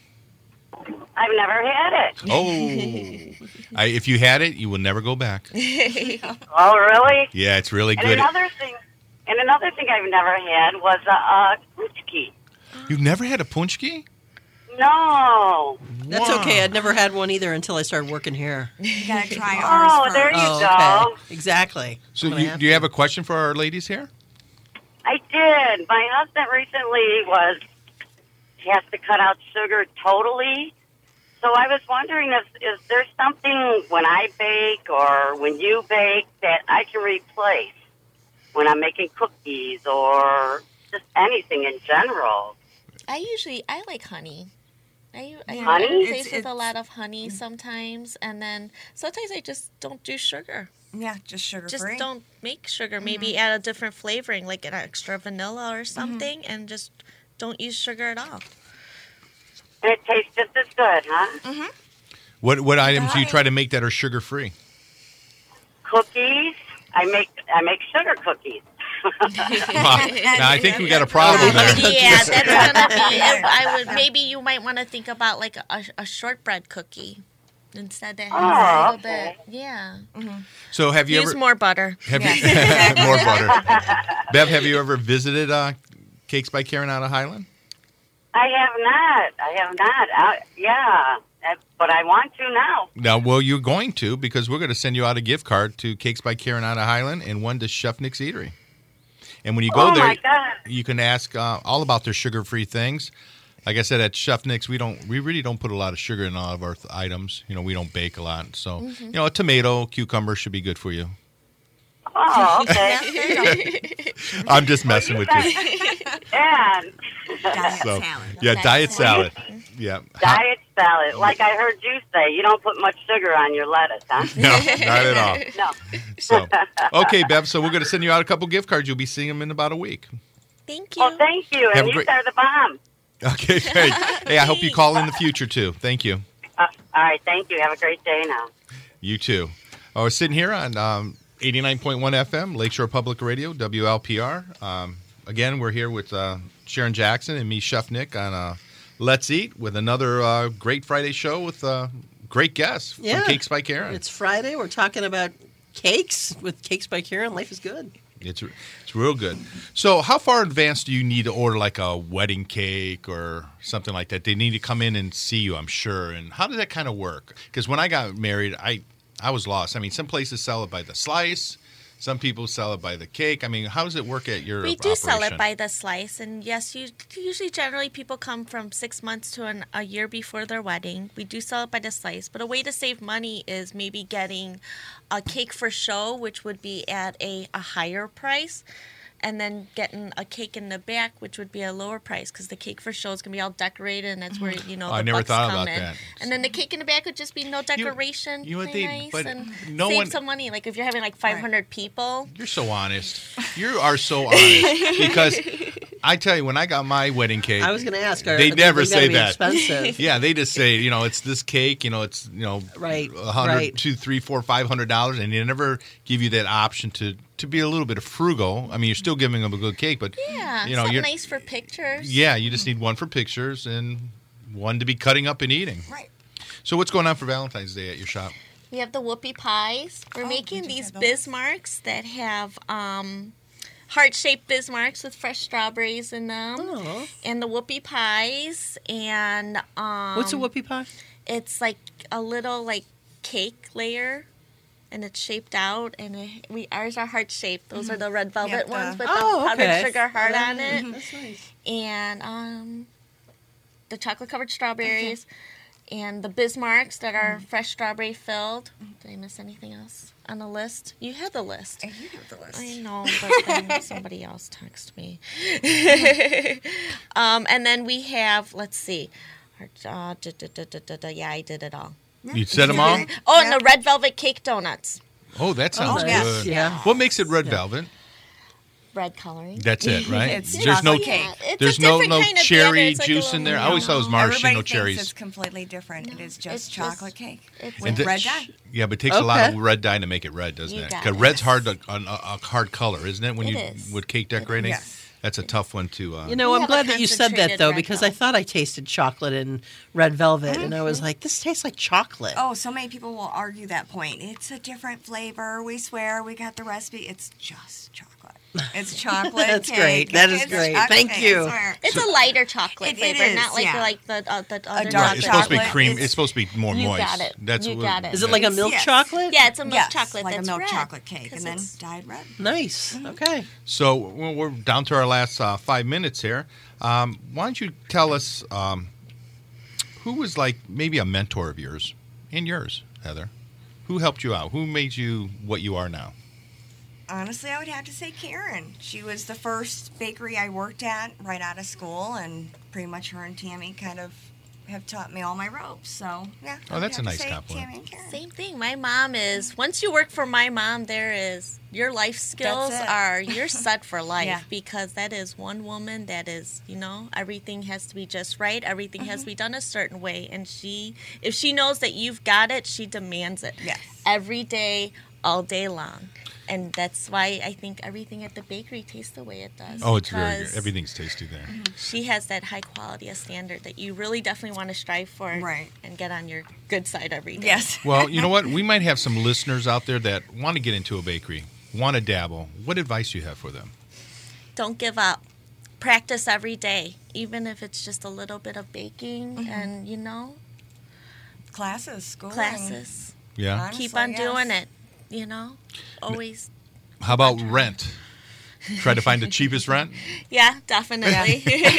[SPEAKER 9] I've never had it.
[SPEAKER 1] Oh. I, if you had it, you will never go back.
[SPEAKER 9] Oh, really?
[SPEAKER 1] Yeah, it's really
[SPEAKER 9] And
[SPEAKER 1] good.
[SPEAKER 9] another thing, and another thing I've never had was a uh, kuchki.
[SPEAKER 1] You've never had a punchki?
[SPEAKER 9] No.
[SPEAKER 3] That's
[SPEAKER 1] Wow.
[SPEAKER 3] okay. I'd never had one either until I started working here.
[SPEAKER 5] You gotta try ours
[SPEAKER 9] Oh,
[SPEAKER 5] first.
[SPEAKER 9] there you
[SPEAKER 3] Oh,
[SPEAKER 9] go.
[SPEAKER 3] okay. Exactly.
[SPEAKER 1] So
[SPEAKER 3] I'm gonna
[SPEAKER 1] you,
[SPEAKER 3] have
[SPEAKER 1] do you
[SPEAKER 3] to.
[SPEAKER 1] have a question for our ladies here?
[SPEAKER 9] I did. My husband recently was has to cut out sugar totally. So I was wondering if is there something when I bake or when you bake that I can replace when I'm making cookies or just anything in general?
[SPEAKER 4] I usually I like honey. I, I
[SPEAKER 5] Yeah.
[SPEAKER 9] Honey?
[SPEAKER 4] I
[SPEAKER 5] It's-
[SPEAKER 4] taste with a
[SPEAKER 5] it's-
[SPEAKER 4] lot of honey sometimes, and then sometimes I just don't do sugar.
[SPEAKER 5] Yeah, just sugar
[SPEAKER 4] Just
[SPEAKER 5] free.
[SPEAKER 4] don't make sugar. Maybe add a different flavoring, like an extra vanilla or something, and just don't use sugar at all.
[SPEAKER 9] And it tastes just as good, huh?
[SPEAKER 1] What what items do you try to make that are sugar free?
[SPEAKER 9] Cookies. I make I make sugar cookies.
[SPEAKER 1] Now I think we got a problem there.
[SPEAKER 4] Yeah, that's gonna be. I would maybe you might want to think about like a, a shortbread cookie instead that has
[SPEAKER 9] Oh,
[SPEAKER 4] a little
[SPEAKER 9] okay.
[SPEAKER 4] bit. Yeah,
[SPEAKER 1] So have you
[SPEAKER 4] use
[SPEAKER 1] ever
[SPEAKER 4] more butter.
[SPEAKER 1] have
[SPEAKER 5] Yes,
[SPEAKER 1] you
[SPEAKER 5] exactly.
[SPEAKER 1] more butter? Bev, have you ever visited uh, Cakes by Karen out of Highland?
[SPEAKER 9] I have not. I have not. Uh, yeah, uh, but I want to now.
[SPEAKER 1] Now, well, you're going to because we're going to send you out a gift card to Cakes by Karen out of Highland and one to Chef Nick's Eatery. And when you go
[SPEAKER 9] Oh,
[SPEAKER 1] there,
[SPEAKER 9] my God.
[SPEAKER 1] you can ask uh, all about their sugar-free things. Like I said, at Chef Nick's, we don't, we really don't put a lot of sugar in all of our th- items. You know, we don't bake a lot, so
[SPEAKER 9] Mm-hmm.
[SPEAKER 1] you know, a tomato, cucumber should be good for you.
[SPEAKER 9] Oh, okay.
[SPEAKER 1] I'm just messing with you.
[SPEAKER 9] and
[SPEAKER 5] Diet
[SPEAKER 1] So,
[SPEAKER 5] salad.
[SPEAKER 1] yeah, diet salad. Yeah.
[SPEAKER 9] diet salad. Like I heard you say, you don't put much sugar on your lettuce, huh?
[SPEAKER 1] No, not at all.
[SPEAKER 9] No.
[SPEAKER 1] So, okay, Bev. So we're going to send you out a couple gift cards. You'll be seeing them in about a week.
[SPEAKER 4] Thank you.
[SPEAKER 9] Well, thank you.
[SPEAKER 1] Have
[SPEAKER 9] And
[SPEAKER 1] a
[SPEAKER 9] you
[SPEAKER 1] great-
[SPEAKER 9] are the bomb.
[SPEAKER 1] Okay, great. Hey, I hope you call in the future too. Thank you.
[SPEAKER 9] Uh, all right. Thank you. Have a great day now.
[SPEAKER 1] You too. I was sitting here on um, eighty-nine point one F M, Lakeshore Public Radio, W L P R. Um, again, we're here with uh, Sharon Jackson and me, Chef Nick, on uh, Let's Eat with another uh, great Friday show with uh, great guests
[SPEAKER 3] Yeah.
[SPEAKER 1] from Cakes by Karen.
[SPEAKER 3] It's Friday. We're talking about cakes with Cakes by Karen. Life is good.
[SPEAKER 1] It's it's real good. So, how far in advance do you need to order like a wedding cake or something like that? They need to come in and see you, I'm sure. And how does that kind of work? Because when I got married, I I was lost. I mean, some places sell it by the slice. Some people sell it by the cake. I mean, how does it work at your
[SPEAKER 4] We do sell it
[SPEAKER 1] operation?
[SPEAKER 4] by the slice, and yes, you, usually generally people come from six months to an, a year before their wedding. We do sell it by the slice, but a way to save money is maybe getting a cake for show, which would be at a, a higher price, and then getting a cake in the back, which would be a lower price because the cake for show is gonna be all decorated, and that's where you know
[SPEAKER 1] Oh, I
[SPEAKER 4] the
[SPEAKER 1] never
[SPEAKER 4] bucks
[SPEAKER 1] thought
[SPEAKER 4] come
[SPEAKER 1] about
[SPEAKER 4] in.
[SPEAKER 1] that.
[SPEAKER 4] And then the cake in the back would just be no decoration,
[SPEAKER 1] you would
[SPEAKER 4] play
[SPEAKER 1] think,
[SPEAKER 4] nice,
[SPEAKER 1] but
[SPEAKER 4] and
[SPEAKER 1] no
[SPEAKER 4] save
[SPEAKER 1] one-
[SPEAKER 4] some money. Like if you're having like five hundred people.
[SPEAKER 1] You're so honest. You are so honest. Because I tell you, when I got my wedding cake,
[SPEAKER 3] I was going to ask. Are,
[SPEAKER 1] they
[SPEAKER 3] are
[SPEAKER 1] never
[SPEAKER 3] they gonna
[SPEAKER 1] say
[SPEAKER 3] be
[SPEAKER 1] that.
[SPEAKER 3] Expensive.
[SPEAKER 1] Yeah, they just say, you know, it's this cake, you know, it's, you know,
[SPEAKER 3] Right,
[SPEAKER 1] a hundred,
[SPEAKER 3] right.
[SPEAKER 1] two, three, four, five hundred dollars, and they never give you that option to to be a little bit of frugal. I mean, you're still giving them a good cake, but
[SPEAKER 4] Yeah,
[SPEAKER 1] you know,
[SPEAKER 4] something
[SPEAKER 1] you're
[SPEAKER 4] nice for pictures.
[SPEAKER 1] yeah, you just need one for pictures and one to be cutting up and eating.
[SPEAKER 5] Right.
[SPEAKER 1] So, what's going on for Valentine's Day at your shop?
[SPEAKER 4] We have the whoopie pies. We're
[SPEAKER 5] Oh,
[SPEAKER 4] making
[SPEAKER 5] we do
[SPEAKER 4] these
[SPEAKER 5] have those.
[SPEAKER 4] Bismarcks that have um, heart-shaped Bismarcks with fresh strawberries in them,
[SPEAKER 3] Oh.
[SPEAKER 4] and the whoopie pies. And um,
[SPEAKER 3] What's a whoopie pie?
[SPEAKER 4] It's like a little like cake layer, and it's shaped out. And it, we ours are heart-shaped. Those are the red velvet
[SPEAKER 5] Yep, the-
[SPEAKER 4] ones with
[SPEAKER 3] Oh,
[SPEAKER 4] the powdered
[SPEAKER 3] okay.
[SPEAKER 4] sugar heart on it,
[SPEAKER 3] That's nice.
[SPEAKER 4] and um, the chocolate-covered strawberries. And the Bismarcks that are fresh strawberry filled. Did I miss anything else on the list? You had the list.
[SPEAKER 5] You have the list.
[SPEAKER 4] I know, but then somebody else texted me. um, and then we have, let's see. Uh, da, da, da, da, da, da, yeah, I did it all.
[SPEAKER 1] You said them all?
[SPEAKER 4] Oh, and the red velvet cake donuts.
[SPEAKER 1] Oh, that sounds
[SPEAKER 5] Oh,
[SPEAKER 1] good.
[SPEAKER 5] yes.
[SPEAKER 3] Yeah.
[SPEAKER 1] What makes it red velvet?
[SPEAKER 4] Red coloring.
[SPEAKER 1] That's it, right?
[SPEAKER 5] It's
[SPEAKER 1] there's no
[SPEAKER 5] chocolate cake.
[SPEAKER 4] It's
[SPEAKER 1] there's
[SPEAKER 4] a
[SPEAKER 1] no
[SPEAKER 4] different
[SPEAKER 1] no
[SPEAKER 4] kind of
[SPEAKER 1] cherry
[SPEAKER 4] batter. It's like a
[SPEAKER 1] juice in there. I
[SPEAKER 4] little-
[SPEAKER 1] always thought it was
[SPEAKER 5] Everybody
[SPEAKER 1] maraschino
[SPEAKER 5] thinks
[SPEAKER 1] cherries.
[SPEAKER 5] it's completely different. It is just
[SPEAKER 4] it's
[SPEAKER 5] chocolate
[SPEAKER 4] just-
[SPEAKER 5] cake
[SPEAKER 4] it's
[SPEAKER 5] with
[SPEAKER 1] And the-
[SPEAKER 5] red dye.
[SPEAKER 1] Yeah, but it takes a lot of
[SPEAKER 3] Okay.
[SPEAKER 1] red dye to make it red, doesn't
[SPEAKER 4] You
[SPEAKER 1] it?
[SPEAKER 4] got
[SPEAKER 1] Because
[SPEAKER 4] it.
[SPEAKER 1] red's hard, to, a, a hard color, isn't it? When
[SPEAKER 4] It
[SPEAKER 1] you
[SPEAKER 4] is.
[SPEAKER 1] with cake decorating,
[SPEAKER 5] Yes.
[SPEAKER 1] that's a tough one to. Uh,
[SPEAKER 3] You know,
[SPEAKER 4] We
[SPEAKER 3] I'm
[SPEAKER 4] have a
[SPEAKER 3] glad that you said that,
[SPEAKER 4] concentrated
[SPEAKER 3] though,
[SPEAKER 4] red
[SPEAKER 3] because I
[SPEAKER 4] velvet.
[SPEAKER 3] thought I tasted chocolate and red velvet, and I was like, this tastes like chocolate.
[SPEAKER 5] Oh, so many people will argue that point. It's a different flavor. We swear we got the recipe. It's just chocolate. It's chocolate.
[SPEAKER 3] That's
[SPEAKER 5] cake.
[SPEAKER 3] great. That is
[SPEAKER 5] It's
[SPEAKER 3] great.
[SPEAKER 5] chocolate
[SPEAKER 3] Thank
[SPEAKER 5] cake,
[SPEAKER 3] you.
[SPEAKER 5] I swear.
[SPEAKER 4] It's a lighter chocolate
[SPEAKER 5] It- it
[SPEAKER 4] flavor,
[SPEAKER 5] is,
[SPEAKER 4] not like
[SPEAKER 5] yeah.
[SPEAKER 4] like the uh, the other
[SPEAKER 5] dark
[SPEAKER 1] right, it's supposed to be
[SPEAKER 5] chocolate
[SPEAKER 1] cream.
[SPEAKER 5] is-
[SPEAKER 1] It's supposed to be more
[SPEAKER 4] You
[SPEAKER 1] moist.
[SPEAKER 4] got it.
[SPEAKER 1] That's
[SPEAKER 4] You
[SPEAKER 1] what,
[SPEAKER 4] got it.
[SPEAKER 3] Is it like a milk
[SPEAKER 5] Yes.
[SPEAKER 3] chocolate?
[SPEAKER 4] Yeah, it's a milk
[SPEAKER 5] Yes,
[SPEAKER 4] chocolate
[SPEAKER 5] like
[SPEAKER 4] that's
[SPEAKER 5] a milk
[SPEAKER 4] red,
[SPEAKER 5] chocolate cake,
[SPEAKER 4] 'cause
[SPEAKER 5] and then
[SPEAKER 4] it's-
[SPEAKER 5] dyed red.
[SPEAKER 3] Nice. Okay.
[SPEAKER 1] So well, we're down to our last uh, five minutes here. Um, why don't you tell us um, who was like maybe a mentor of yours and yours, Heather? Who helped you out? Who made you what you are now?
[SPEAKER 5] Honestly, I would have to say Karen. She was the first bakery I worked at right out of school, and pretty much her and Tammy kind of have taught me all my ropes. So, yeah.
[SPEAKER 1] Oh,
[SPEAKER 5] I'd
[SPEAKER 1] that's
[SPEAKER 5] have
[SPEAKER 1] a
[SPEAKER 5] to
[SPEAKER 1] nice
[SPEAKER 5] say
[SPEAKER 1] compliment.
[SPEAKER 5] Tammy and Karen.
[SPEAKER 4] Same thing. My mom is. Once you work for my mom, there is your life skills
[SPEAKER 5] That's it.
[SPEAKER 4] are you're set for life
[SPEAKER 5] Yeah.
[SPEAKER 4] because that is one woman that is you know everything has to be just right. Everything has to be done a certain way, and she if she knows that you've got it, she demands it.
[SPEAKER 5] Yes.
[SPEAKER 4] Every day, all day long. And that's why I think everything at the bakery tastes the way it does.
[SPEAKER 1] Oh, it's very good.
[SPEAKER 4] because
[SPEAKER 1] Everything's tasty there.
[SPEAKER 4] She has that high quality of standard that you really definitely want to strive for
[SPEAKER 5] Right.
[SPEAKER 4] and get on your good side every day.
[SPEAKER 5] Yes.
[SPEAKER 1] Well, you know what? We might have some listeners out there that want to get into a bakery, want to dabble. What advice do you have for them?
[SPEAKER 4] Don't give up. Practice every day, even if it's just a little bit of baking
[SPEAKER 5] Mm-hmm.
[SPEAKER 4] and, you know,
[SPEAKER 5] Classes, school.
[SPEAKER 4] classes.
[SPEAKER 1] Yeah.
[SPEAKER 5] Honestly,
[SPEAKER 4] Keep on
[SPEAKER 5] yes.
[SPEAKER 4] doing it, you know? Always.
[SPEAKER 1] How about rent? Try to find the cheapest rent.
[SPEAKER 4] Yeah, definitely.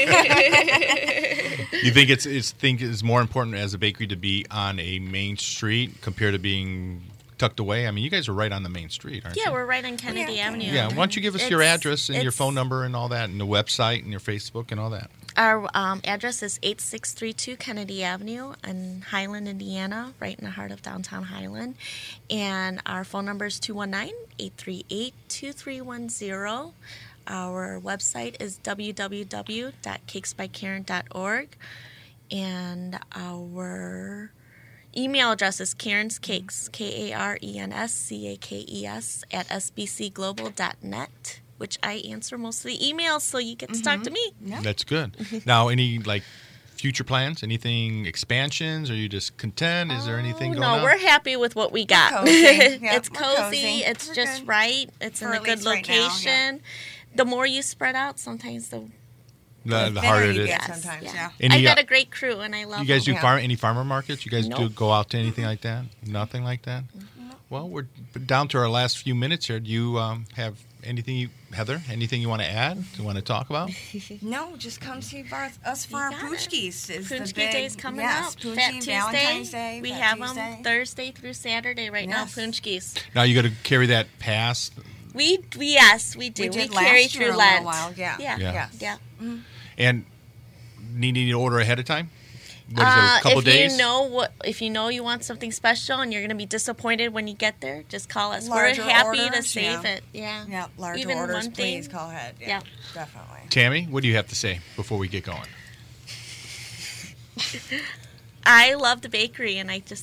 [SPEAKER 1] You think it's it's think it's more important as a bakery to be on a main street compared to being tucked away? I mean, you guys are right on the main street, aren't
[SPEAKER 4] Yeah,
[SPEAKER 1] you?
[SPEAKER 4] we're right on Kennedy
[SPEAKER 5] Yeah.
[SPEAKER 4] Avenue.
[SPEAKER 1] Yeah. Why don't you give us your
[SPEAKER 4] It's-
[SPEAKER 1] address and your
[SPEAKER 4] it's-
[SPEAKER 1] phone number and all that, and the website and your Facebook and all that?
[SPEAKER 4] Our um, address is eight six three two Kennedy Avenue in Highland, Indiana, right in the heart of downtown Highland. And our phone number is two one nine, eight three eight, two three one zero. Our website is w w w dot cakes by karen dot org. And our email address is Karen's Cakes, K A R E N S C A K E S, at s b c global dot net, which I answer most of the emails, so you get to talk to me.
[SPEAKER 1] That's good. Now, any like future plans? Anything expansions? Are you just content? Is there anything going
[SPEAKER 4] no,
[SPEAKER 1] on?
[SPEAKER 4] we're happy with what we got.
[SPEAKER 5] cozy. Yeah,
[SPEAKER 4] it's
[SPEAKER 5] we're
[SPEAKER 4] cozy.
[SPEAKER 5] cozy.
[SPEAKER 4] It's
[SPEAKER 5] We're
[SPEAKER 4] just
[SPEAKER 5] good.
[SPEAKER 4] right. It's
[SPEAKER 5] For
[SPEAKER 4] in a
[SPEAKER 5] at
[SPEAKER 4] good
[SPEAKER 5] least right now, yeah.
[SPEAKER 4] location. The more you spread out, sometimes the
[SPEAKER 1] the, the
[SPEAKER 5] thinner
[SPEAKER 1] harder
[SPEAKER 5] you
[SPEAKER 1] it is.
[SPEAKER 5] get
[SPEAKER 4] Yes,
[SPEAKER 5] sometimes,
[SPEAKER 4] yeah.
[SPEAKER 5] yeah.
[SPEAKER 1] Any,
[SPEAKER 4] I got
[SPEAKER 1] uh,
[SPEAKER 4] a great crew, and I love
[SPEAKER 1] You guys do
[SPEAKER 4] them.
[SPEAKER 1] farm any farmer markets? You guys do
[SPEAKER 4] Nope.
[SPEAKER 1] go out to anything like that? Nothing like that. Well, we're down to our last few minutes here. Do you um, have anything, you, Heather? Anything you want to add? Do you want to talk about?
[SPEAKER 5] No, just come see our, us for our
[SPEAKER 4] got it.
[SPEAKER 5] Poochkies. Is the
[SPEAKER 4] Poochki
[SPEAKER 5] big,
[SPEAKER 4] Day's coming
[SPEAKER 5] yes,
[SPEAKER 4] up.
[SPEAKER 5] Poochki,
[SPEAKER 4] Fat Tuesday.
[SPEAKER 5] Valentine's Day.
[SPEAKER 4] We
[SPEAKER 5] Fat
[SPEAKER 4] have
[SPEAKER 5] Tuesday.
[SPEAKER 4] them Thursday through Saturday right
[SPEAKER 5] Yes.
[SPEAKER 4] now. Poochkies.
[SPEAKER 1] Now you got to carry that past.
[SPEAKER 4] We, we yes, we do.
[SPEAKER 5] We
[SPEAKER 4] We,
[SPEAKER 5] did
[SPEAKER 4] carry
[SPEAKER 5] last
[SPEAKER 4] through
[SPEAKER 5] year a
[SPEAKER 4] Lent.
[SPEAKER 5] little while, yeah.
[SPEAKER 4] Yeah.
[SPEAKER 1] Yeah.
[SPEAKER 4] Yeah.
[SPEAKER 5] Yeah.
[SPEAKER 1] And needing to order ahead of time? What is it,
[SPEAKER 4] Uh,
[SPEAKER 1] a couple
[SPEAKER 4] if
[SPEAKER 1] days?
[SPEAKER 4] you know what, if you know you want something special and you're going to be disappointed when you get there, just call us.
[SPEAKER 5] Larger
[SPEAKER 4] We're happy to
[SPEAKER 5] orders,
[SPEAKER 4] save
[SPEAKER 5] yeah.
[SPEAKER 4] it. Yeah.
[SPEAKER 5] Yeah, larger
[SPEAKER 4] Even
[SPEAKER 5] orders,
[SPEAKER 4] one thing-
[SPEAKER 5] please call ahead. Yeah,
[SPEAKER 4] Yeah.
[SPEAKER 5] definitely.
[SPEAKER 1] Tammy, what do you have to say before we get going?
[SPEAKER 4] I love the bakery, and I just think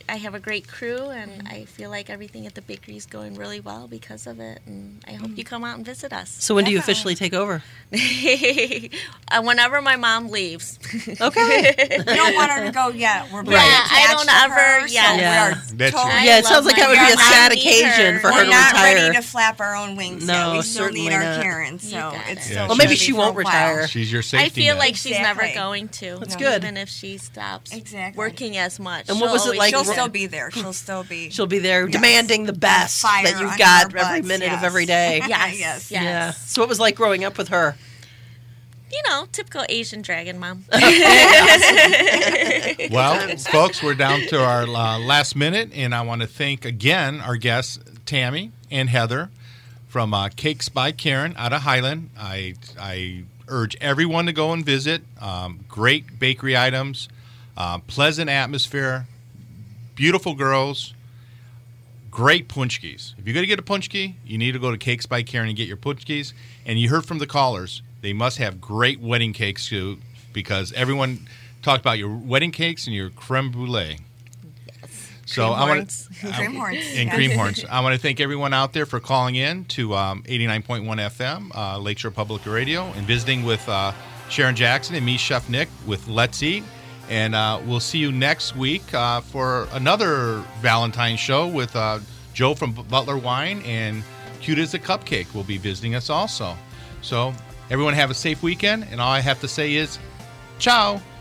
[SPEAKER 4] I have a great crew, and I feel like everything at the bakery is going really well because of it. And I hope you come out and visit us.
[SPEAKER 3] So when do you officially take over?
[SPEAKER 4] uh, whenever my mom leaves.
[SPEAKER 3] Okay.
[SPEAKER 5] We don't want her to go yet. We're very
[SPEAKER 4] Right.
[SPEAKER 5] attached
[SPEAKER 4] I don't
[SPEAKER 5] to her,
[SPEAKER 4] ever-
[SPEAKER 5] so
[SPEAKER 4] yeah.
[SPEAKER 5] we
[SPEAKER 3] Yeah.
[SPEAKER 5] are
[SPEAKER 1] That's
[SPEAKER 5] totally
[SPEAKER 1] your-
[SPEAKER 3] Yeah, it
[SPEAKER 4] I
[SPEAKER 3] sounds
[SPEAKER 4] love
[SPEAKER 3] like
[SPEAKER 4] my
[SPEAKER 3] that would be a
[SPEAKER 4] mom.
[SPEAKER 3] sad
[SPEAKER 4] I need
[SPEAKER 3] occasion
[SPEAKER 4] her.
[SPEAKER 3] for her
[SPEAKER 5] We're
[SPEAKER 3] to
[SPEAKER 5] not
[SPEAKER 3] retire.
[SPEAKER 5] ready to flap our own wings
[SPEAKER 3] No,
[SPEAKER 5] yet. We still
[SPEAKER 3] certainly
[SPEAKER 5] need our
[SPEAKER 3] not.
[SPEAKER 5] Karen, so
[SPEAKER 4] got
[SPEAKER 5] it's
[SPEAKER 4] it.
[SPEAKER 5] still.
[SPEAKER 1] Yeah,
[SPEAKER 3] Well, maybe
[SPEAKER 5] gonna
[SPEAKER 3] she
[SPEAKER 5] be
[SPEAKER 3] won't
[SPEAKER 5] for a while.
[SPEAKER 3] retire.
[SPEAKER 1] She's your
[SPEAKER 4] I
[SPEAKER 1] safety
[SPEAKER 4] feel
[SPEAKER 1] net.
[SPEAKER 4] like she's never
[SPEAKER 5] Exactly.
[SPEAKER 4] going to.
[SPEAKER 3] That's good.
[SPEAKER 4] Even if she stops
[SPEAKER 5] Exactly.
[SPEAKER 4] working as much.
[SPEAKER 3] And what
[SPEAKER 4] she'll
[SPEAKER 3] was it
[SPEAKER 4] always
[SPEAKER 3] like
[SPEAKER 5] She'll
[SPEAKER 3] ro-
[SPEAKER 5] still be there. She'll still be.
[SPEAKER 3] She'll be there
[SPEAKER 5] Yes.
[SPEAKER 3] demanding the best
[SPEAKER 5] Fire
[SPEAKER 3] that you've
[SPEAKER 5] under
[SPEAKER 3] got
[SPEAKER 5] our
[SPEAKER 3] every
[SPEAKER 5] butts,
[SPEAKER 3] minute of
[SPEAKER 5] yes.
[SPEAKER 3] every day.
[SPEAKER 4] Yes,
[SPEAKER 5] Yes.
[SPEAKER 4] yes.
[SPEAKER 3] Yeah. So what was it like growing up with her?
[SPEAKER 4] You know, typical Asian dragon mom.
[SPEAKER 1] Well, folks, we're down to our uh, last minute, and I want to thank again our guests, Tammy and Heather from uh, Cakes by Karen out of Highland. I, I urge everyone to go and visit. Um, great bakery items, uh, pleasant atmosphere, beautiful girls, great punchkis. If you're going to get a punchki, you need to go to Cakes by Karen and get your punchkis. And you heard from the callers, they must have great wedding cakes too, because everyone talked about your wedding cakes and your creme brulee. So
[SPEAKER 4] Cream
[SPEAKER 1] I want
[SPEAKER 4] horns.
[SPEAKER 5] Cream horns.
[SPEAKER 1] and
[SPEAKER 5] yes.
[SPEAKER 1] cream horns. I want to thank everyone out there for calling in to um, eighty-nine point one F M, uh, Lakeshore Public Radio, and visiting with uh, Sharon Jackson and me, Chef Nick, with Let's Eat. And uh, we'll see you next week uh, for another Valentine's show with uh, Joe from Butler Wine, and Cute as a Cupcake will be visiting us also. So everyone have a safe weekend, and all I have to say is, ciao.